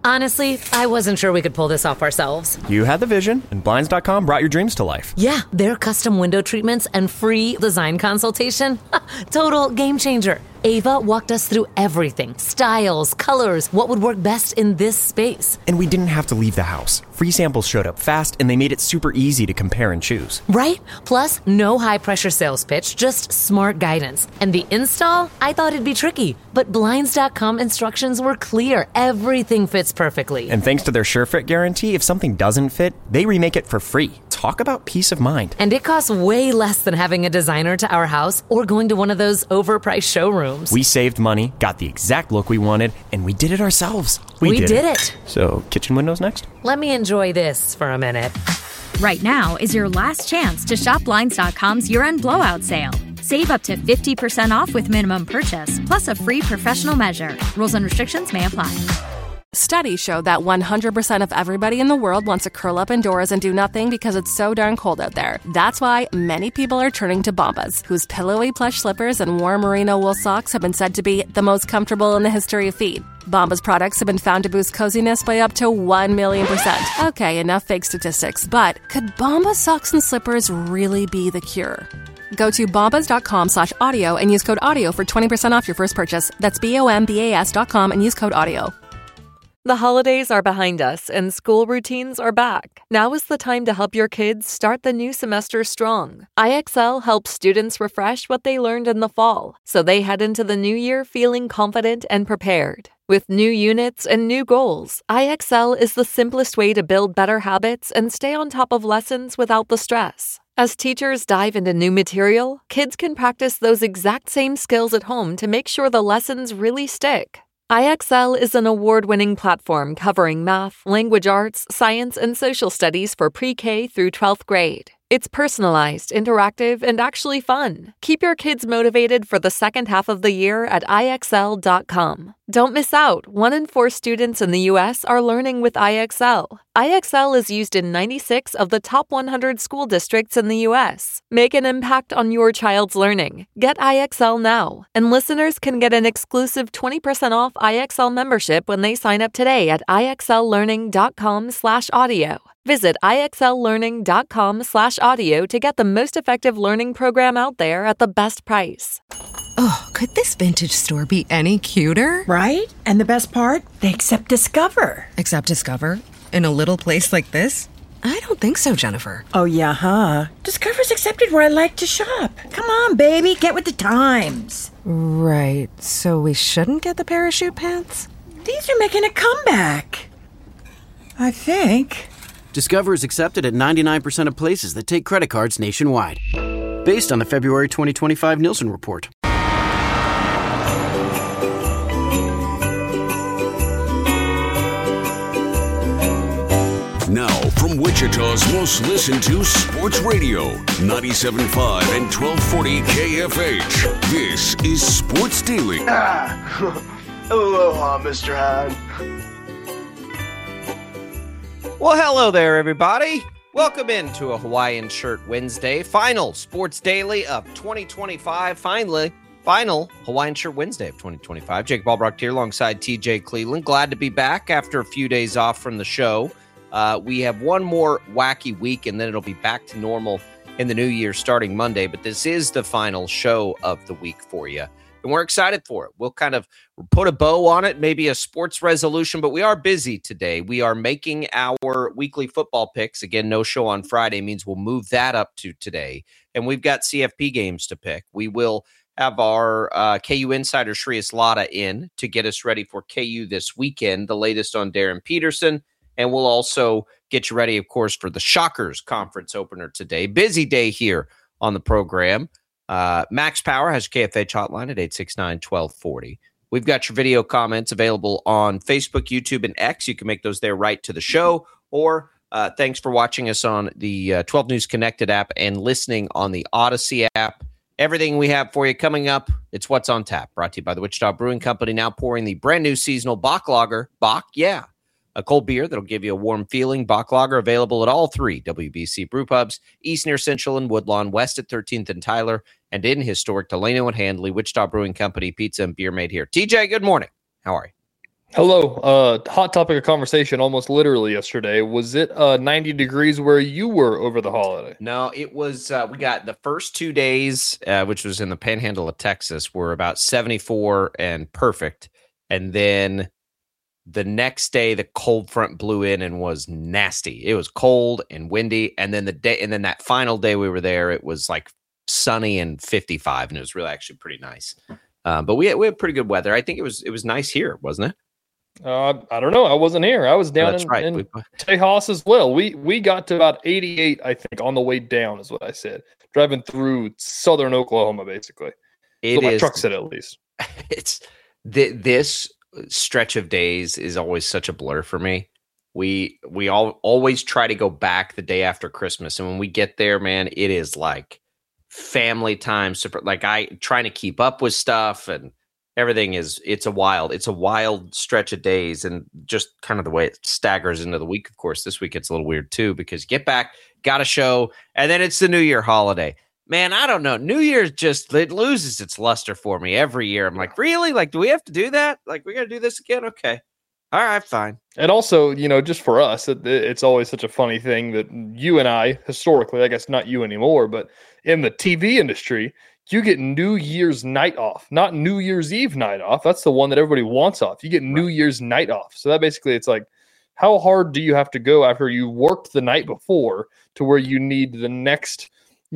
Honestly, I wasn't sure we could pull this off ourselves. You had the vision, and Blinds.com brought your dreams to life. Yeah, their custom window treatments and free design consultation. Total game changer. Ava walked us through everything. Styles, colors, what would work best in this space. And we didn't have to leave the house. Free samples showed up fast, and they made it super easy to compare and choose. Right? Plus, no high-pressure sales pitch, just smart guidance. And the install? I thought it'd be tricky, but Blinds.com instructions were clear. Everything fits perfectly. And thanks to their SureFit guarantee, if something doesn't fit, they remake it for free. Talk about peace of mind. And it costs way less than having a designer to our house or going to one of those overpriced showrooms. We saved money, got the exact look we wanted, and we did it ourselves. We did it. So, kitchen windows next? Let me enjoy this for a minute. Right now is your last chance to shop Blinds.com's year-end blowout sale. Save up to 50% off with minimum purchase, plus a free professional measure. Rules and restrictions may apply. Studies show that 100% of everybody in the world wants to curl up indoors and do nothing because it's so darn cold out there. That's why many people are turning to Bombas, whose pillowy plush slippers and warm merino wool socks have been said to be the most comfortable in the history of feet. Bombas products have been found to boost coziness by up to 1,000,000%. Okay, enough fake statistics, but could Bombas socks and slippers really be the cure? Go to bombas.com/audio and use code AUDIO for 20% off your first purchase. That's BOMBAS.com and use code AUDIO. The holidays are behind us and school routines are back. Now is the time to help your kids start the new semester strong. IXL helps students refresh what they learned in the fall, so they head into the new year feeling confident and prepared. With new units and new goals, IXL is the simplest way to build better habits and stay on top of lessons without the stress. As teachers dive into new material, kids can practice those exact same skills at home to make sure the lessons really stick. IXL is an award-winning platform covering math, language arts, science, and social studies for pre-K through 12th grade. It's personalized, interactive, and actually fun. Keep your kids motivated for the second half of the year at IXL.com. Don't miss out. 1 in 4 students in the U.S. are learning with IXL. IXL is used in 96 of the top 100 school districts in the U.S. Make an impact on your child's learning. Get IXL now. And listeners can get an exclusive 20% off IXL membership when they sign up today at IXLlearning.com/audio. Visit IXLlearning.com/audio to get the most effective learning program out there at the best price. Oh, could this vintage store be any cuter? Right? And the best part? They accept Discover. Accept Discover? In a little place like this? I don't think so, Jennifer. Oh, yeah, huh? Discover's accepted where I like to shop. Come on, baby, get with the times. Right, so we shouldn't get the parachute pants? These are making a comeback. I think. Discover is accepted at 99% of places that take credit cards nationwide. Based on the February 2025 Nielsen report. Now, from Wichita's most listened to sports radio, 97.5 and 1240 KFH. This is Sports Daily. Aloha, Mr. Hahn. Well, hello there, everybody. Welcome into a Hawaiian Shirt Wednesday, final Sports Daily of 2025. Final Hawaiian Shirt Wednesday of 2025. Jake Ballbrock here alongside TJ Cleveland. Glad to be back after a few days off from the show. We have one more wacky week, and then it'll be back to normal in the new year starting Monday. But this is the final show of the week for you, and we're excited for it. We'll kind of put a bow on it, maybe a sports resolution, but we are busy today. We are making our weekly football picks. Again, no show on Friday means we'll move that up to today, and we've got CFP games to pick. We will have our KU insider Shreyas Laddha in to get us ready for KU this weekend, the latest on Darren Peterson. And we'll also get you ready, of course, for the Shockers conference opener today. Busy day here on the program. Max Power has your KFH hotline at 869-1240. We've got your video comments available on Facebook, YouTube, and X. You can make those there right to the show. Or thanks for watching us on the 12 News Connected app and listening on the Odyssey app. Everything we have for you coming up, it's What's on Tap, brought to you by the Wichita Brewing Company, now pouring the brand new seasonal Bach Lager. Bach, yeah. A cold beer that'll give you a warm feeling. Bach Lager available at all 3 WBC brew pubs, east near Central and Woodlawn, west at 13th and Tyler, and in historic Delano and Handley. Wichita Brewing Company, pizza and beer made here. TJ, good morning. How are you? Hello. Hot topic of conversation almost literally yesterday. Was it 90 degrees where you were over the holiday? No, it was, we got the first 2 days, which was in the panhandle of Texas, were about 74 and perfect. And then the next day, the cold front blew in and was nasty. It was cold and windy. And then that final day we were there, it was like sunny and 55, and it was really actually pretty nice. But we had pretty good weather. I think it was nice here, wasn't it? I don't know. I wasn't here. I was down in Tejas as well. We got to about 88, I think, on the way down is what I said. Driving through southern Oklahoma, basically. My truck said at least. It's this stretch of days is always such a blur for me. We always try to go back the day after Christmas, and when we get there, man, it is like family time. Super, like I trying to keep up with stuff and. Everything it's a wild stretch of days, and just kind of the way it staggers into the week. Of course, this week it's a little weird too, because you get back, got a show, and then it's the New Year holiday. Man, I don't know. New Year's it loses its luster for me every year. I'm like, really? Like, do we have to do that? Like, we got to do this again? Okay. All right, fine. And also, just for us, it's always such a funny thing that you and I, historically, I guess not you anymore, but in the TV industry, you get New Year's night off, not New Year's Eve night off. That's the one that everybody wants off. You get New Year's night off. So that basically, it's like, how hard do you have to go after you worked the night before to where you need the next,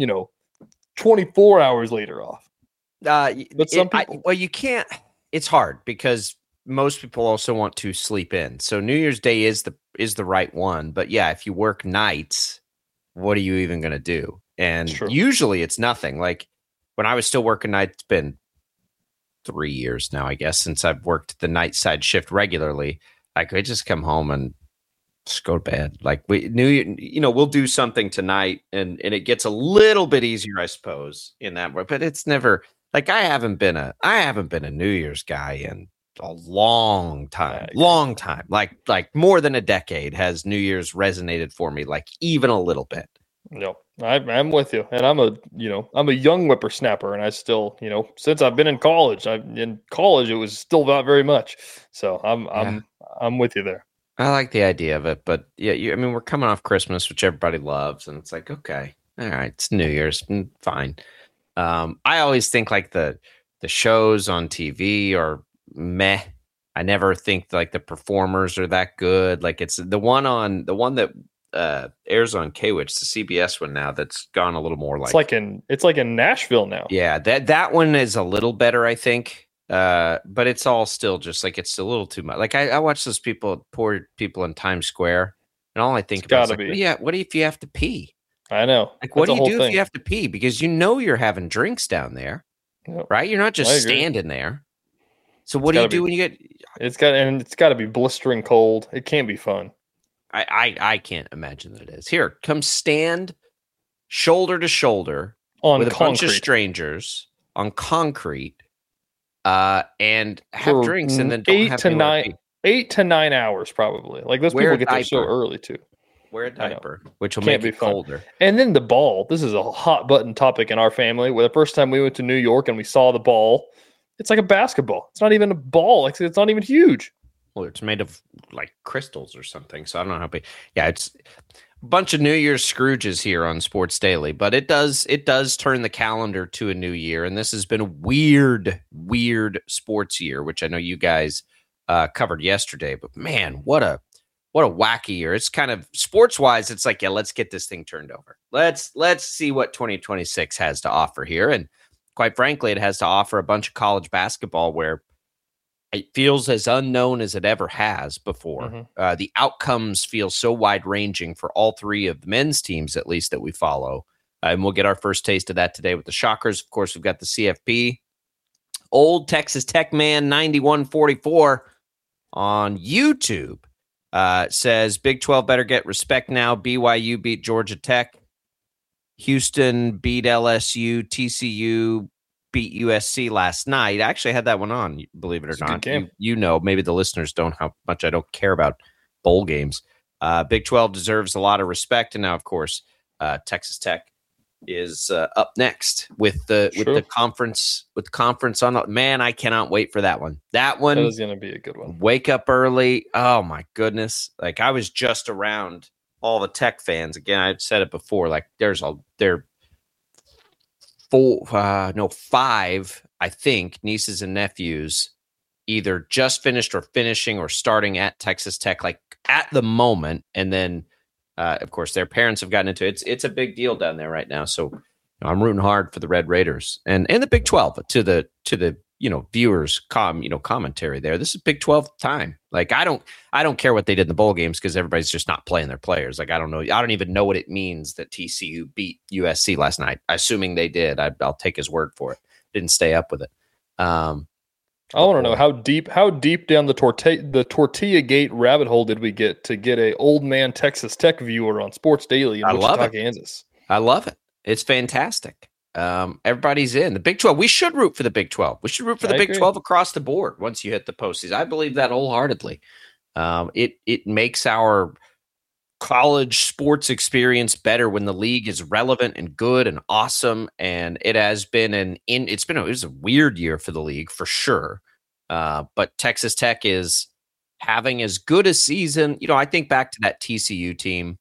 24 hours later off? But some people, you can't. It's hard because most people also want to sleep in. So New Year's Day is the right one. But yeah, if you work nights, what are you even going to do? And usually it's nothing. Like, when I was still working nights, it's been 3 years now, I guess, since I've worked the night side shift regularly. I could just come home and just go to bed. Like we'll do something tonight, and it gets a little bit easier, I suppose, in that way. But it's never like I haven't been a New Year's guy in a long time, like more than a decade has New Year's resonated for me, like even a little bit. No, I'm with you, and I'm a young whippersnapper, and I still, since I've been in college, it was still not very much. So I'm with you there. I like the idea of it, but yeah, we're coming off Christmas, which everybody loves, and it's like, okay, all right, it's New Year's, fine. I always think like the shows on TV are meh. I never think like the performers are that good. Like it's the one that airs on KWITch, the CBS one now, that's gone a little more like it's like in Nashville now. Yeah, that one is a little better, I think. But it's all still just like it's a little too much. Like I watch those poor people in Times Square, and all I think about is like, what if you have to pee? I know. Like, what do you do if you have to pee? Because you're having drinks down there, right? You're not just standing there. So what do you do when you get? It's got to be blistering cold. It can't be fun. I can't imagine that it is. Here, come stand shoulder to shoulder with a bunch of strangers on concrete, and have drinks, and then don't have 8 to 9 hours probably. Like those people get there so early too. Wear a diaper, which will make it colder. And then the ball. This is a hot button topic in our family. Where the first time we went to New York and we saw the ball, it's like a basketball. It's not even a ball. It's not even huge. Well, it's made of like crystals or something. So I don't know how big. Yeah, it's a bunch of New Year's Scrooges here on Sports Daily, but it does turn the calendar to a new year. And this has been a weird sports year, which I know you guys covered yesterday. But man, what a wacky year. It's kind of sports wise. It's like, yeah, let's get this thing turned over. Let's see what 2026 has to offer here. And quite frankly, it has to offer a bunch of college basketball where it feels as unknown as it ever has before. Mm-hmm. The outcomes feel so wide-ranging for all three of the men's teams, at least, that we follow. And we'll get our first taste of that today with the Shockers. Of course, we've got the CFP. Old Texas Tech man 9144 on YouTube says, Big 12 better get respect now. BYU beat Georgia Tech. Houston beat LSU. TCU beat USC last night. I actually had that one on, believe it or not. Maybe the listeners don't, how much I don't care about bowl games. Big 12 deserves a lot of respect. And now, of course, Texas Tech is up next with the conference on. Man, I cannot wait for that one. That is going to be a good one. Wake up early. Oh my goodness! Like I was just around all the Tech fans again. I've said it before. Like there are 5, I think, nieces and nephews either just finished or finishing or starting at Texas Tech, like at the moment, and then. Of course, their parents have gotten into it. It's a big deal down there right now. So I'm rooting hard for the Red Raiders and the Big 12 to the viewers commentary there. This is Big 12 time. Like I don't care what they did in the bowl games because everybody's just not playing their players. Like I don't even know what it means that TCU beat USC last night. Assuming they did, I'll take his word for it. Didn't stay up with it. I want to know how deep down the Tortilla Gate rabbit hole did we get to get a old man Texas Tech viewer on Sports Daily in Wichita, Kansas? I love it. It's fantastic. Everybody's in the Big 12. We should root for the Big 12. We should root for the Big 12 across the board once you hit the postseason. I believe that wholeheartedly. It makes our college sports experience better when the league is relevant and good and awesome. And it has been it was a weird year for the league for sure. But Texas Tech is having as good a season. I think back to that TCU team.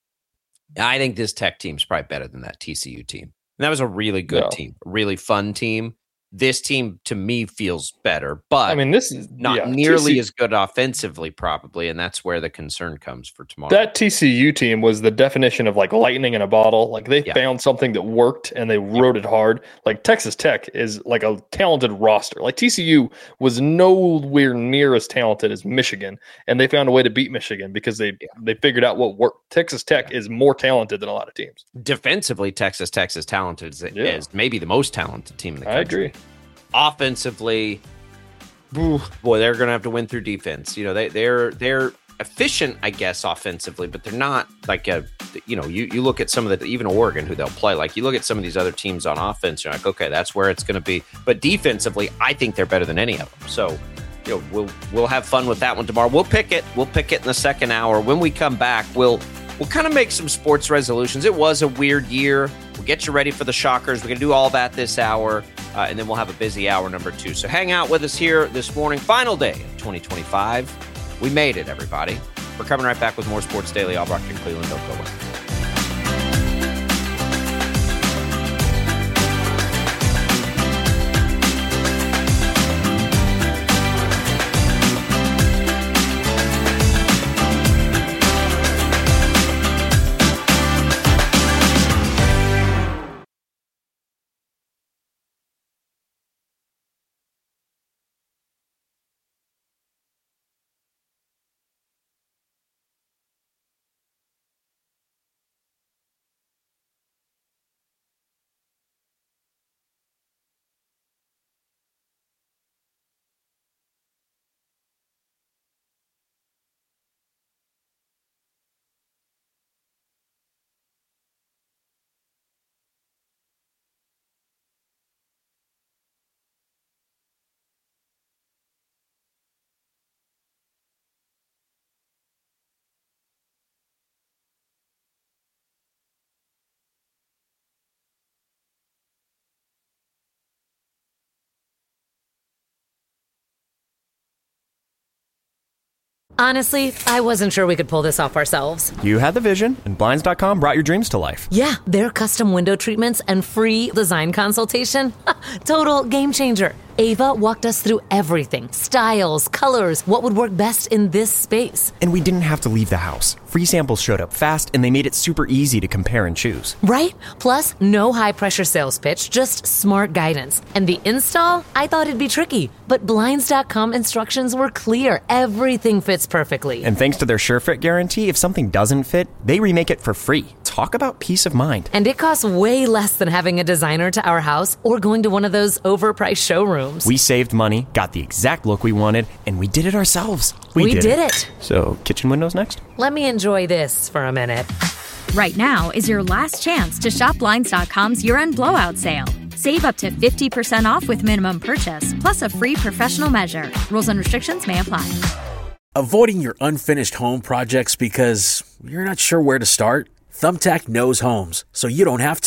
I think this Tech team is probably better than that TCU team. And that was a really good team, a really fun team. This team, to me, feels better, but this is not nearly as good offensively, probably, and that's where the concern comes for tomorrow. That TCU team was the definition of like lightning in a bottle. Like they found something that worked and they wrote it hard. Like Texas Tech is like a talented roster. Like TCU was nowhere near as talented as Michigan, and they found a way to beat Michigan because they figured out what worked. Texas Tech is more talented than a lot of teams. Defensively, Texas Tech is talented as maybe the most talented team in the country. I agree. Offensively, boy, they're going to have to win through defense. They're efficient, I guess, offensively, but they're not like you look at some of even Oregon, who they'll play. Like you look at some of these other teams on offense, you're like, okay, that's where it's going to be. But defensively, I think they're better than any of them. So, we'll have fun with that one tomorrow. We'll pick it in the second hour. When we come back, we'll kind of make some sports resolutions. It was a weird year. We'll get you ready for the Shockers. We're going to do all that this hour, and then we'll have a busy hour number 2. So hang out with us here this morning. Final day of 2025. We made it, everybody. We're coming right back with more Sports Daily. Albrecht and Cleveland. Don't go away. Honestly, I wasn't sure we could pull this off ourselves. You had the vision, and Blinds.com brought your dreams to life. Yeah, their custom window treatments and free design consultation. Total game changer. Ava walked us through everything. Styles, colors, what would work best in this space. And we didn't have to leave the house. Free samples showed up fast, and they made it super easy to compare and choose. Right? Plus, no high-pressure sales pitch, just smart guidance. And the install? I thought it'd be tricky, but Blinds.com instructions were clear. Everything fits perfectly. And thanks to their SureFit guarantee, if something doesn't fit, they remake it for free. Talk about peace of mind. And it costs way less than having a designer to our house or going to one of those overpriced showrooms. We saved money, got the exact look we wanted, and we did it ourselves. We did it. So, kitchen windows next? Let me enjoy this for a minute. Right now is your last chance to shop Blinds.com's year-end blowout sale. Save up to 50% off with minimum purchase, plus a free professional measure. Rules and restrictions may apply. Avoiding your unfinished home projects because you're not sure where to start? Thumbtack knows homes, so you don't have to.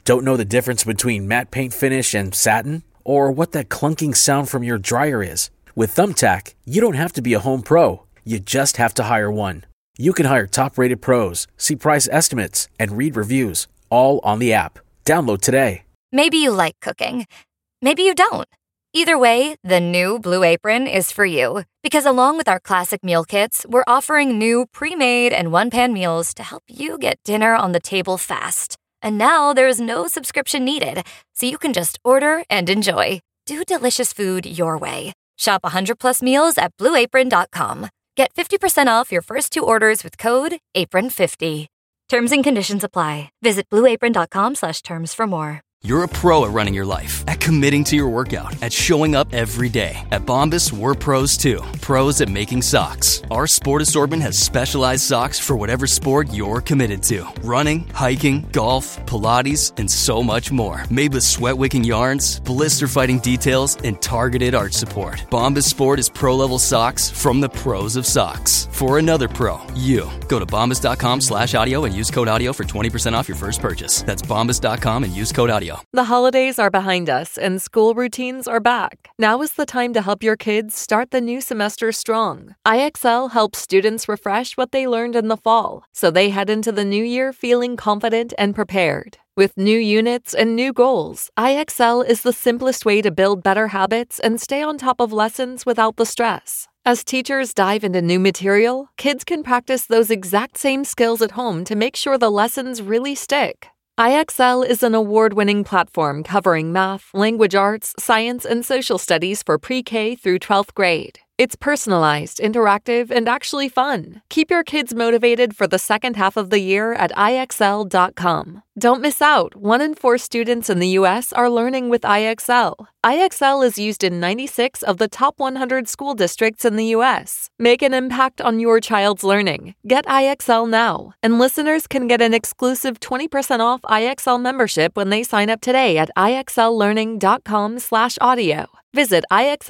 Don't know the difference between matte paint finish and satin? Or what that clunking sound from your dryer is? With Thumbtack, you don't have to be a home pro. You just have to hire one. You can hire top-rated pros, see price estimates, and read reviews, all on the app. Download today. Maybe you like cooking. Maybe you don't. Either way, the new Blue Apron is for you. Because along with our classic meal kits, we're offering new pre-made and one-pan meals to help you get dinner on the table fast. And now there's no subscription needed, so you can just order and enjoy. Do delicious food your way. Shop 100+ meals at BlueApron.com. Get 50% off your first 2 orders with code APRON50. Terms and conditions apply. Visit BlueApron.com/terms for more. You're a pro at running your life, at committing to your workout, at showing up every day. At Bombas, we're pros too. Pros at making socks. Our sport assortment has specialized socks for whatever sport you're committed to. Running, hiking, golf, Pilates, and so much more. Made with sweat-wicking yarns, blister-fighting details, and targeted arch support. Bombas Sport is pro-level socks from the pros of socks. For another pro, you. Go to bombas.com/audio and use code audio for 20% off your first purchase. That's bombas.com and use code audio. The holidays are behind us and school routines are back. Now is the time to help your kids start the new semester strong. IXL helps students refresh what they learned in the fall, so they head into the new year feeling confident and prepared. With new units and new goals, IXL is the simplest way to build better habits and stay on top of lessons without the stress. As teachers dive into new material, kids can practice those exact same skills at home to make sure the lessons really stick. IXL is an award-winning platform covering math, language arts, science, and social studies for pre-K through 12th grade. It's personalized, interactive, and actually fun. Keep your kids motivated for the second half of the year at IXL.com. Don't miss out. 1 in 4 students in the U.S. are learning with IXL. IXL is used in 96 of the top 100 school districts in the U.S. Make an impact on your child's learning. Get IXL now. And listeners can get an exclusive 20% off IXL membership when they sign up today at IXLlearning.com/audio. Visit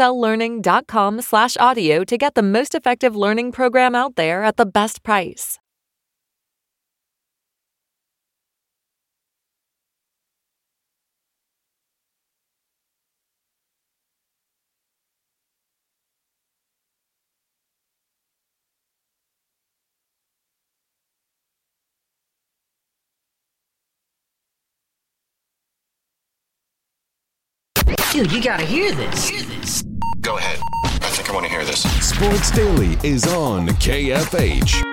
IXLlearning.com/audio to get the most effective learning program out there at the best price. Dude, you gotta hear this. Go ahead. I think I want to hear this. Sports Daily is on KFH.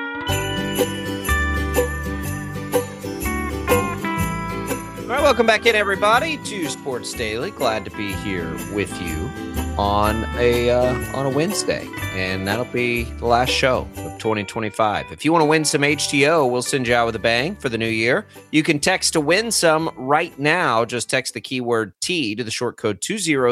All right, welcome back in, everybody, to Sports Daily. Glad to be here with you on a Wednesday, and that'll be the last show of 2025. If you want to win some HTO, we'll send you out with a bang for the new year. You can text to win some right now. Just text the keyword T to the short code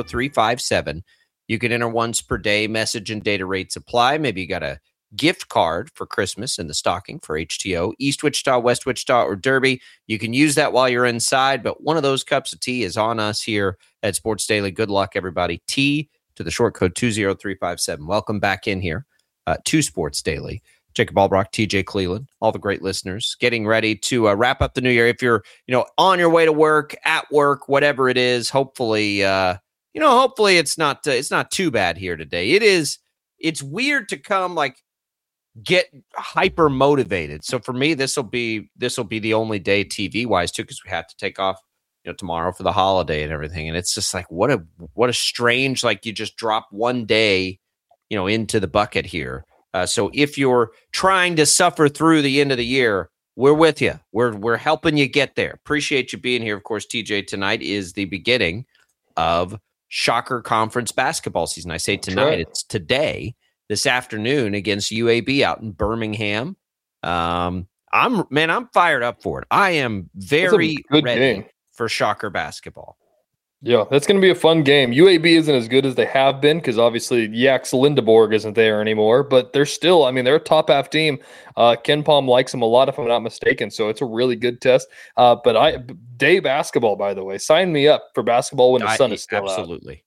20357. You can enter once per day. Message and data rates apply. Maybe you got a gift card for Christmas in the stocking for HTO, East Wichita, West Wichita, or Derby. You can use that while you're inside, but one of those cups of tea is on us here at Sports Daily. Good luck, everybody. T to the short code 20357. Welcome back in here to Sports Daily. Jacob Albrock, TJ Cleveland, all the great listeners getting ready to wrap up the new year. If you're, on your way to work, at work, whatever it is, hopefully, hopefully it's not too bad here today. It's weird to come get hyper motivated. So for me, this will be the only day TV wise too, because we have to take off tomorrow for the holiday and everything. And it's just what a strange, you just drop one day, into the bucket here. So if you're trying to suffer through the end of the year, we're with you. We're helping you get there. Appreciate you being here. Of course, TJ, tonight is the beginning of Shocker Conference basketball season. I say tonight, It's today, this afternoon against UAB out in Birmingham. I'm fired up for it. I am very ready game for Shocker basketball. Yeah, that's going to be a fun game. UAB isn't as good as they have been because obviously Jax Lindeborg isn't there anymore, but they're still, they're a top half team. Ken Palm likes them a lot, if I'm not mistaken, so it's a really good test. But day basketball, by the way, sign me up for basketball when the sun is still absolutely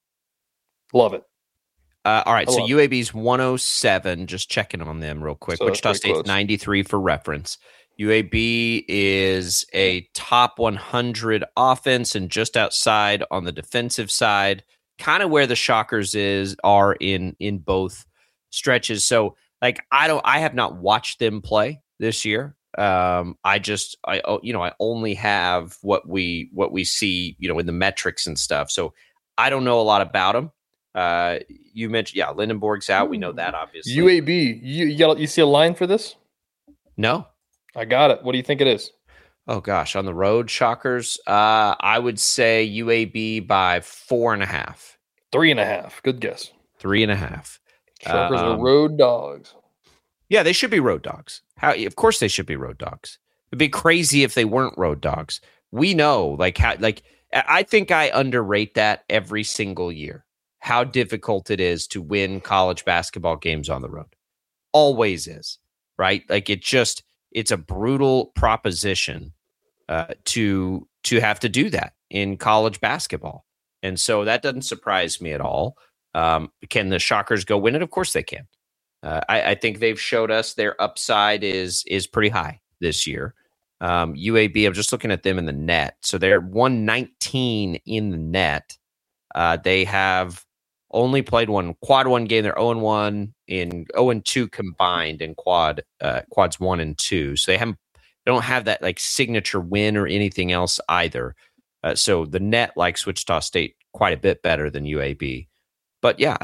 out. Love it. All right, so UAB's 107, just checking on them real quick. So Wichita State's 93 for reference. UAB is a top 100 offense and just outside on the defensive side, kind of where the Shockers are in both stretches. So like I have not watched them play this year. I only have what we see, in the metrics and stuff. So I don't know a lot about them. You mentioned, Lindenborg's out. We know that, obviously. UAB, you see a line for this? No. I got it. What do you think it is? Oh, gosh. On the road, Shockers, I would say UAB by 4.5. 3.5. Good guess. 3.5. Shockers are road dogs. Yeah, they should be road dogs. Of course they should be road dogs. It'd be crazy if they weren't road dogs. We know, I think I underrate that every single year, how difficult it is to win college basketball games on the road. Always is, right? Like it's a brutal proposition to have to do that in college basketball. And so that doesn't surprise me at all. Can the Shockers go win it? Of course they can. I think they've showed us their upside is pretty high this year. UAB, I'm just looking at them in the net. So they're 119 in the net. They have only played quad one game. They're 0-1 in 0-2 combined in quads 1 and 2. So they don't have that like signature win or anything else either. So the net likes Wichita State quite a bit better than UAB. But yeah,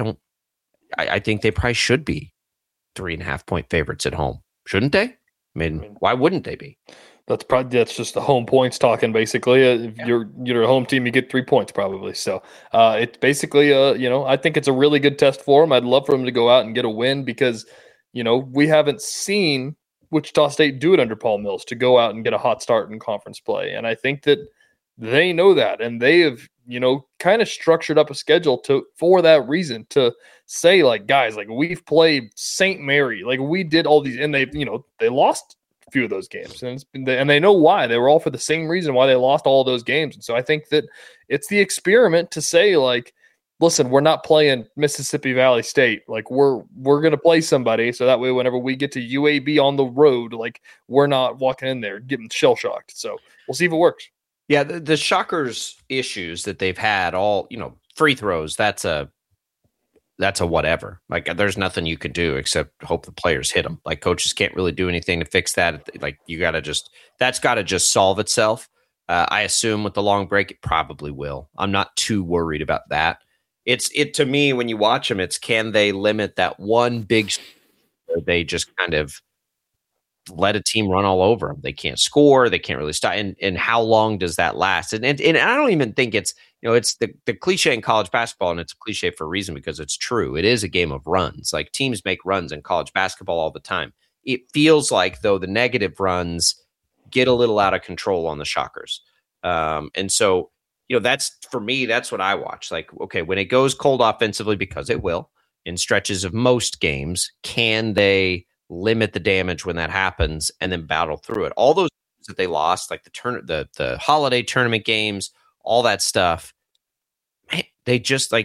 I think they probably should be 3.5 point favorites at home, shouldn't they? I mean, why wouldn't they be? That's just the home points talking, basically. If you're a home team, you get 3 points probably. So it's basically, I think it's a really good test for them. I'd love for them to go out and get a win because, we haven't seen Wichita State do it under Paul Mills to go out and get a hot start in conference play. And I think that they know that, and they have, kind of structured up a schedule for that reason to say, like, guys, like we've played St. Mary, like we did all these, and they lost a few of those games, and they know why. They were all for the same reason why they lost all of those games. And so I think that it's the experiment to say, like, listen, we're not playing Mississippi Valley State. Like we're going to play somebody. So that way, whenever we get to UAB on the road, like we're not walking in there getting shell shocked. So we'll see if it works. Yeah, the Shockers issues that they've had, all free throws. That's a whatever. Like there's nothing you can do except hope the players hit them. Like coaches can't really do anything to fix that. Like that's got to just solve itself. I assume with the long break, it probably will. I'm not too worried about that. It to me when you watch them, it's can they limit that one big? They just kind of let a team run all over them. They can't score. They can't really stop. And how long does that last? And I don't even think it's, it's the cliche in college basketball, and it's a cliche for a reason because it's true. It is a game of runs. Like teams make runs in college basketball all the time. It feels like, though, the negative runs get a little out of control on the Shockers. And so, that's for me, that's what I watch. Like, okay, when it goes cold offensively, because it will in stretches of most games, can they limit the damage when that happens and then battle through it? All those that they lost, like the holiday tournament games, all that stuff, they just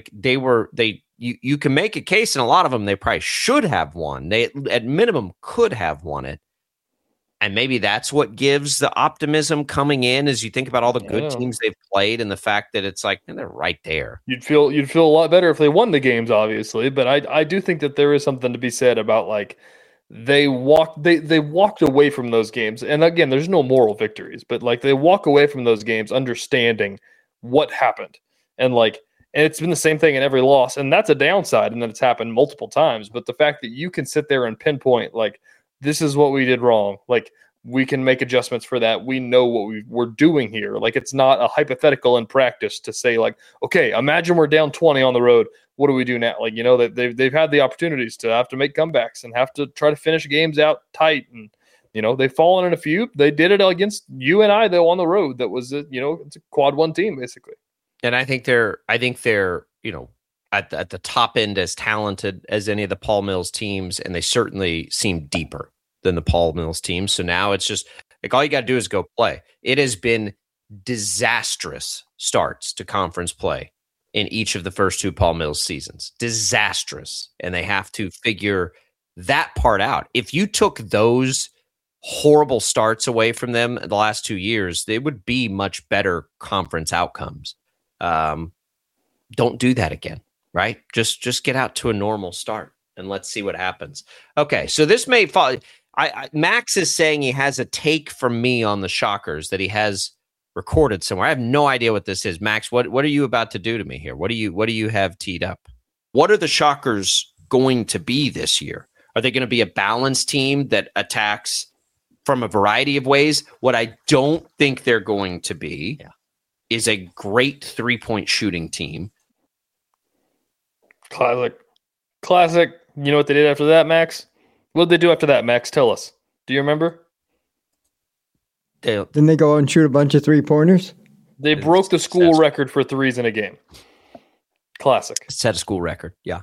you can make a case in a lot of them they probably should have won. They at minimum could have won it. And maybe that's what gives the optimism coming in as you think about all the good teams they've played and the fact that it's like, they're right there. You'd feel a lot better if they won the games, obviously. But I do think that there is something to be said about like they walked away from those games. And again, there's no moral victories, but like they walk away from those games understanding what happened. And it's been the same thing in every loss. And that's a downside. And then it's happened multiple times. But the fact that you can sit there and pinpoint, like, this is what we did wrong. Like, we can make adjustments for that. We know what we're doing here. Like, it's not a hypothetical in practice to say, like, okay, imagine we're down 20 on the road. What do we do now? Like, they've had the opportunities to have to make comebacks and have to try to finish games out tight. And, they've fallen in a few. They did it against UNI, though, on the road. That was, it's a quad one team, basically. And I think they're at the top end as talented as any of the Paul Mills teams, and they certainly seem deeper than the Paul Mills teams. So now it's just like all you got to do is go play. It has been disastrous starts to conference play in each of the first two Paul Mills seasons. Disastrous. And they have to figure that part out. If you took those horrible starts away from them the last 2 years, they would be much better conference outcomes. Don't do that again, right? Just get out to a normal start and let's see what happens. Okay, so this may fall. Max is saying he has a take from me on the Shockers that he has recorded somewhere. I have no idea what this is. Max, what are you about to do to me here? What do you have teed up? What are the Shockers going to be this year? Are they going to be a balanced team that attacks from a variety of ways? What I don't think they're going to be is a great 3-point shooting team. Classic. You know what they did after that, Max? What did they do after that, Max? Tell us. Do you remember? Didn't they go out and shoot a bunch of 3-pointers? They broke the school record for threes in a game. Classic. Set a school record, yeah.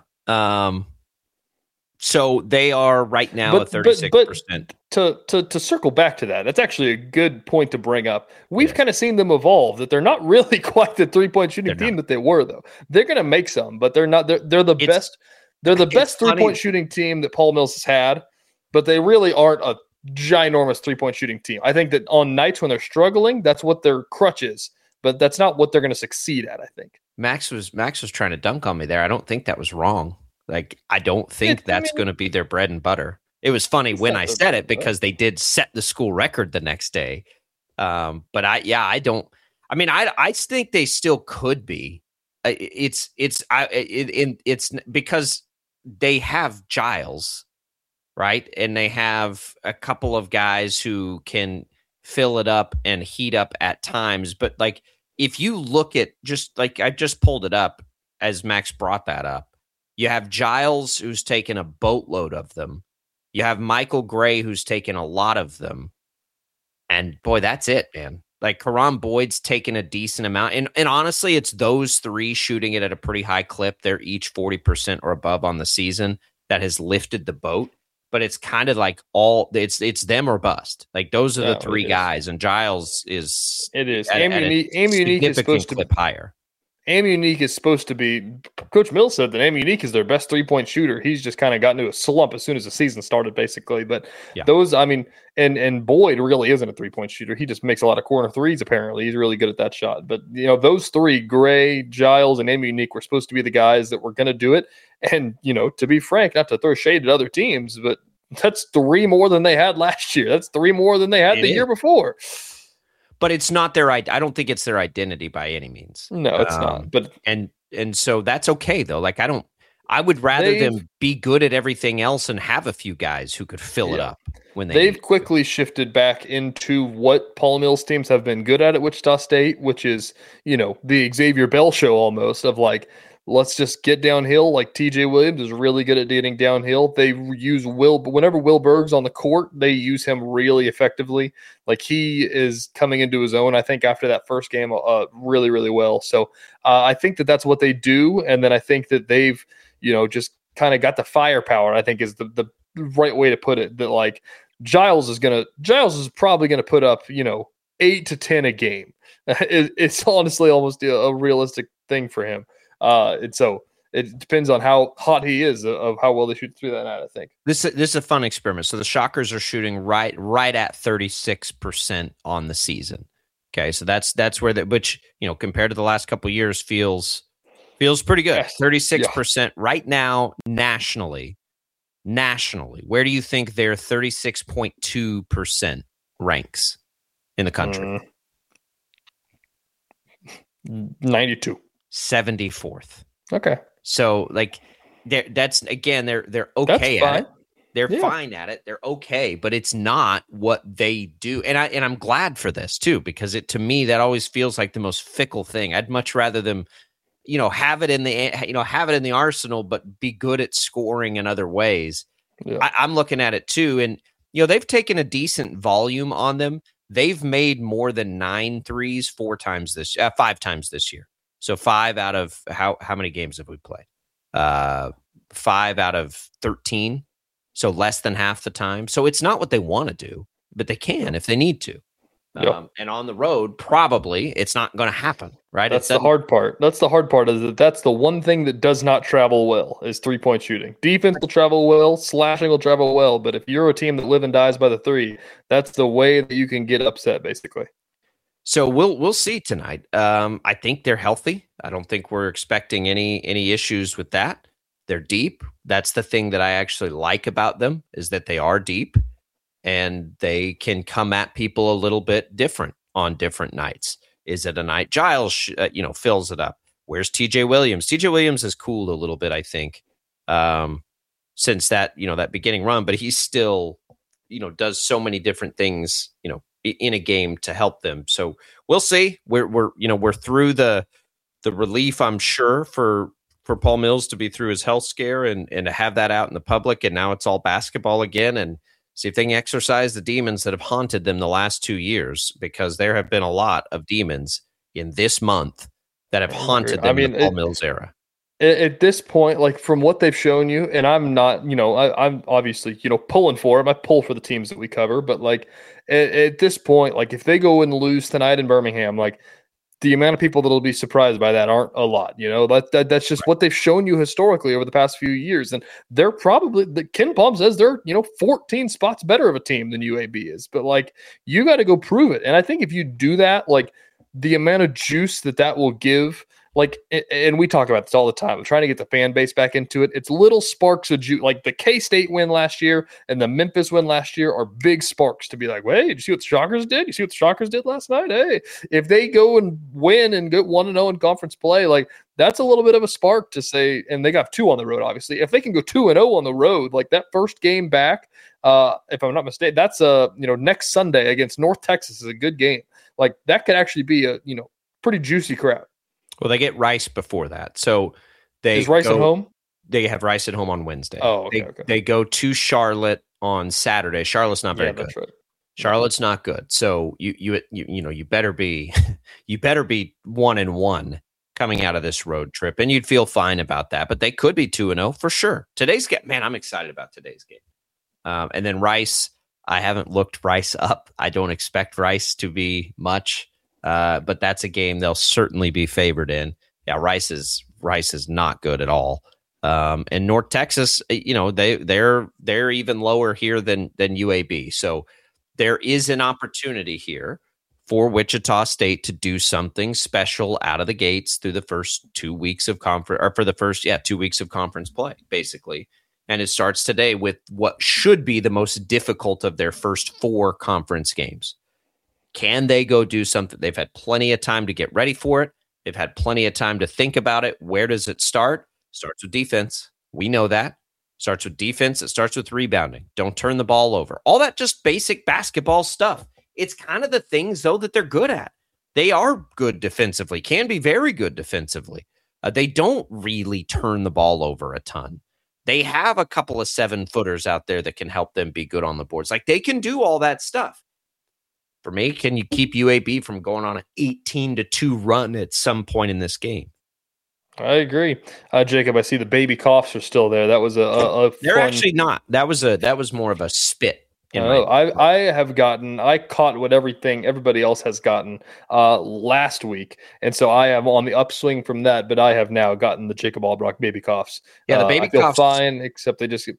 So they are right now at 36%. But to circle back to that, that's actually a good point to bring up. We've kind of seen them evolve, that they're not really quite the 3-point shooting team that they were, though. They're going to make some, but they're not. They're the best. They're the best 3-point shooting team that Paul Mills has had, but they really aren't a ginormous 3-point shooting team. I think that on nights when they're struggling, that's what their crutch is, but that's not what they're going to succeed at, I think. Max was trying to dunk on me there. I don't think that was wrong. Like, I don't think that's going to be their bread and butter. It was funny when I said it because they did set the school record the next day. But I don't. I mean, I think they still could be. It's because they have Giles, right, and they have a couple of guys who can fill it up and heat up at times. But like, if you look at just like I just pulled it up as Max brought that up. You have Giles, who's taken a boatload of them. You have Michael Gray, who's taken a lot of them. And boy, that's it, man. Like, Karan Boyd's taken a decent amount. And honestly, it's those three shooting it at a pretty high clip. They're each 40% or above on the season that has lifted the boat. But it's kind of like it's them or bust. Like, those are the three guys. And Giles is... It is. Amunique is supposed to clip higher. Amunique is supposed to be. Coach Mills said that Amunique is their best 3-point shooter. He's just kind of gotten to a slump as soon as the season started, basically. But those, I mean, and Boyd really isn't a 3-point shooter. He just makes a lot of corner threes. Apparently, he's really good at that shot. But those three, Gray, Giles, and Amunique, were supposed to be the guys that were going to do it. And to be frank, not to throw shade at other teams, but that's 3 more than they had last year. That's 3 more than they had the year before. But it's not their. I don't think it's their identity by any means. No, it's not. But and so that's okay though. Like, I would rather them be good at everything else and have a few guys who could fill it up when they've quickly shifted back into what Paul Mills teams have been good at Wichita State, which is the Xavier Bell show almost of like, let's just get downhill. Like, TJ Williams is really good at getting downhill. They use whenever Will Berg's on the court, they use him really effectively. Like, he is coming into his own, I think, after that first game really, really well. So I think that that's what they do. And then I think that they've, just kind of got the firepower, I think is the right way to put it. That like Giles is probably going to put up, 8 to 10 a game. It's honestly almost a realistic thing for him. And so it depends on how hot he is of how well they shoot through that night, I think. This is a fun experiment. So the Shockers are shooting right at 36% on the season. Okay, so that's where which compared to the last couple of years feels pretty good. Yes. 36% right now nationally. Where do you think their 36.2% ranks in the country? 92. 74th. Okay. So like they're okay at it. They're fine at it. They're okay, but it's not what they do. And I'm glad for this too, because to me that always feels like the most fickle thing. I'd much rather them, have it in the arsenal, but be good at scoring in other ways. Yeah. I'm looking at it too, and they've taken a decent volume on them. They've made more than 9 threes 5 times this year. So 5 out of how many games have we played? 5 out of 13. So less than half the time. So it's not what they want to do, but they can if they need to. And on the road, probably it's not going to happen, right? That's the hard part. That's the one thing that does not travel well is 3-point shooting. Defense will travel well, slashing will travel well, but if you're a team that live and dies by the three, that's the way that you can get upset, basically. So we'll see tonight. I think they're healthy. I don't think we're expecting any issues with that. They're deep. That's the thing that I actually like about them, is that they are deep. And they can come at people a little bit different on different nights. Is it a night Giles, fills it up? Where's TJ Williams? TJ Williams has cooled a little bit, I think, since that beginning run, but he still, does so many different things, in a game to help them. So we'll see. We're through the relief, I'm sure, for Paul Mills to be through his health scare and to have that out in the public. And now it's all basketball again. And see if they can exorcise the demons that have haunted them the last 2 years, because there have been a lot of demons in this month that have haunted them in the Paul Mills era. At this point, like from what they've shown you, and I'm not, I'm obviously, pulling for them. I pull for the teams that we cover, but like at this point, like if they go and lose tonight in Birmingham, like the amount of people that'll be surprised by that aren't a lot. That's just what they've shown you historically over the past few years. And they're probably, Ken Palm says they're, 14 spots better of a team than UAB is. But like, you got to go prove it. And I think if you do that, like the amount of juice that will give, like, and we talk about this all the time, I'm trying to get the fan base back into it. It's little sparks of juice. Like the K-State win last year and the Memphis win last year are big sparks to be like, wait, did you see what the Shockers did? You see what the Shockers did last night? Hey, if they go and win and get 1-0 in conference play, like that's a little bit of a spark to say, and they got 2 on the road, obviously. If they can go 2-0 on the road, like that first game back, if I'm not mistaken, that's next Sunday against North Texas is a good game. Like that could actually be a, pretty juicy crowd. Well, they get Rice before that. So is Rice at home? They have Rice at home on Wednesday. Oh, okay. They go to Charlotte on Saturday. Charlotte's not very good. That's right. Charlotte's not good. So you better be 1-1 coming out of this road trip, and you'd feel fine about that. But they could be 2-0 for sure. Today's game, man, I'm excited about today's game. And then Rice, I haven't looked Rice up. I don't expect Rice to be much. But that's a game they'll certainly be favored in. Yeah, Rice is not good at all. And North Texas, they're even lower here than UAB. So there is an opportunity here for Wichita State to do something special out of the gates through the first 2 weeks of conference, or for the first 2 weeks of conference play, basically. And it starts today with what should be the most difficult of their first 4 conference games. Can they go do something? They've had plenty of time to get ready for it. They've had plenty of time to think about it. Where does it start? Starts with defense. We know that. Starts with defense. It starts with rebounding. Don't turn the ball over. All that just basic basketball stuff. It's kind of the things, though, that they're good at. They are good defensively, can be very good defensively. They don't really turn the ball over a ton. They have a couple of 7-footers out there that can help them be good on the boards. Like they can do all that stuff. For me, can you keep UAB from going on an 18-2 run at some point in this game? I agree, Jacob. I see the baby coughs are still there. That was a They're fun... actually not. That was more of a spit. I caught what everybody else has gotten last week, and so I am on the upswing from that. But I have now gotten the Jacob Albrock baby coughs. Yeah, the baby coughs fine, except they just get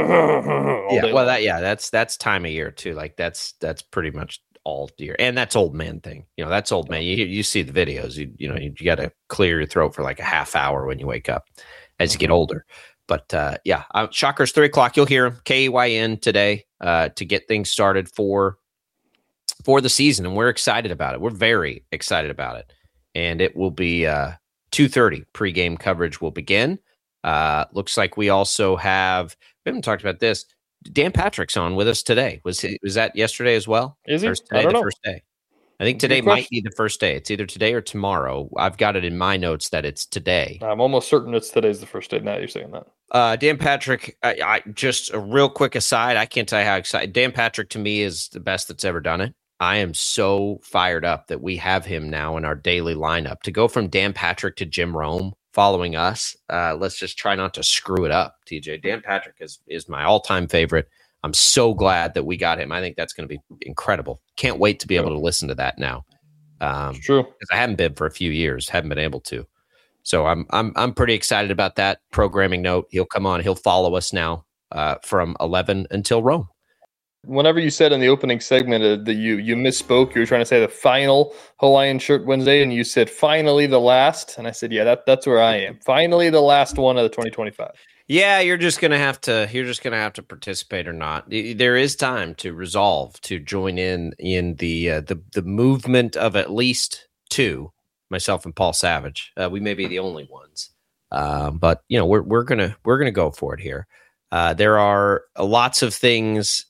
that's time of year too. Like that's pretty much all year, and that's old man thing. That's old man. You see the videos. You got to clear your throat for like a half hour when you wake up as you get older. But Shockers 3:00. You'll hear them KEYN today to get things started for the season, and we're excited about it. We're very excited about it, and it will be 2:30 pregame coverage will begin. Looks like we also have. We haven't talked about this. Dan Patrick's on with us today. Was that yesterday as well? Is he? I don't know. First day. I think today might be the first day. It's either today or tomorrow. I've got it in my notes that it's today. I'm almost certain today's the first day. Now you're saying that. Dan Patrick, I just a real quick aside. I can't tell you how excited. Dan Patrick to me is the best that's ever done it. I am so fired up that we have him now in our daily lineup. To go from Dan Patrick to Jim Rome following us, let's just try not to screw it up, TJ. Dan Patrick is my all-time favorite. I'm so glad that we got him. I think that's going to be incredible. Can't wait to be able to listen to that now. True, because I haven't been for a few years, haven't been able to. So I'm pretty excited about that. Programming note: he'll come on, he'll follow us now from 11 until Rome. Whenever you said in the opening segment that you misspoke, you were trying to say the final Hawaiian Shirt Wednesday, and you said finally the last, and I said, yeah, that's where I am. Finally, the last one of the 2025. Yeah, you're just gonna have to participate or not. There is time to resolve to join in the movement of at least two, myself and Paul Savage. We may be the only ones, but we're gonna go for it here. There are lots of things.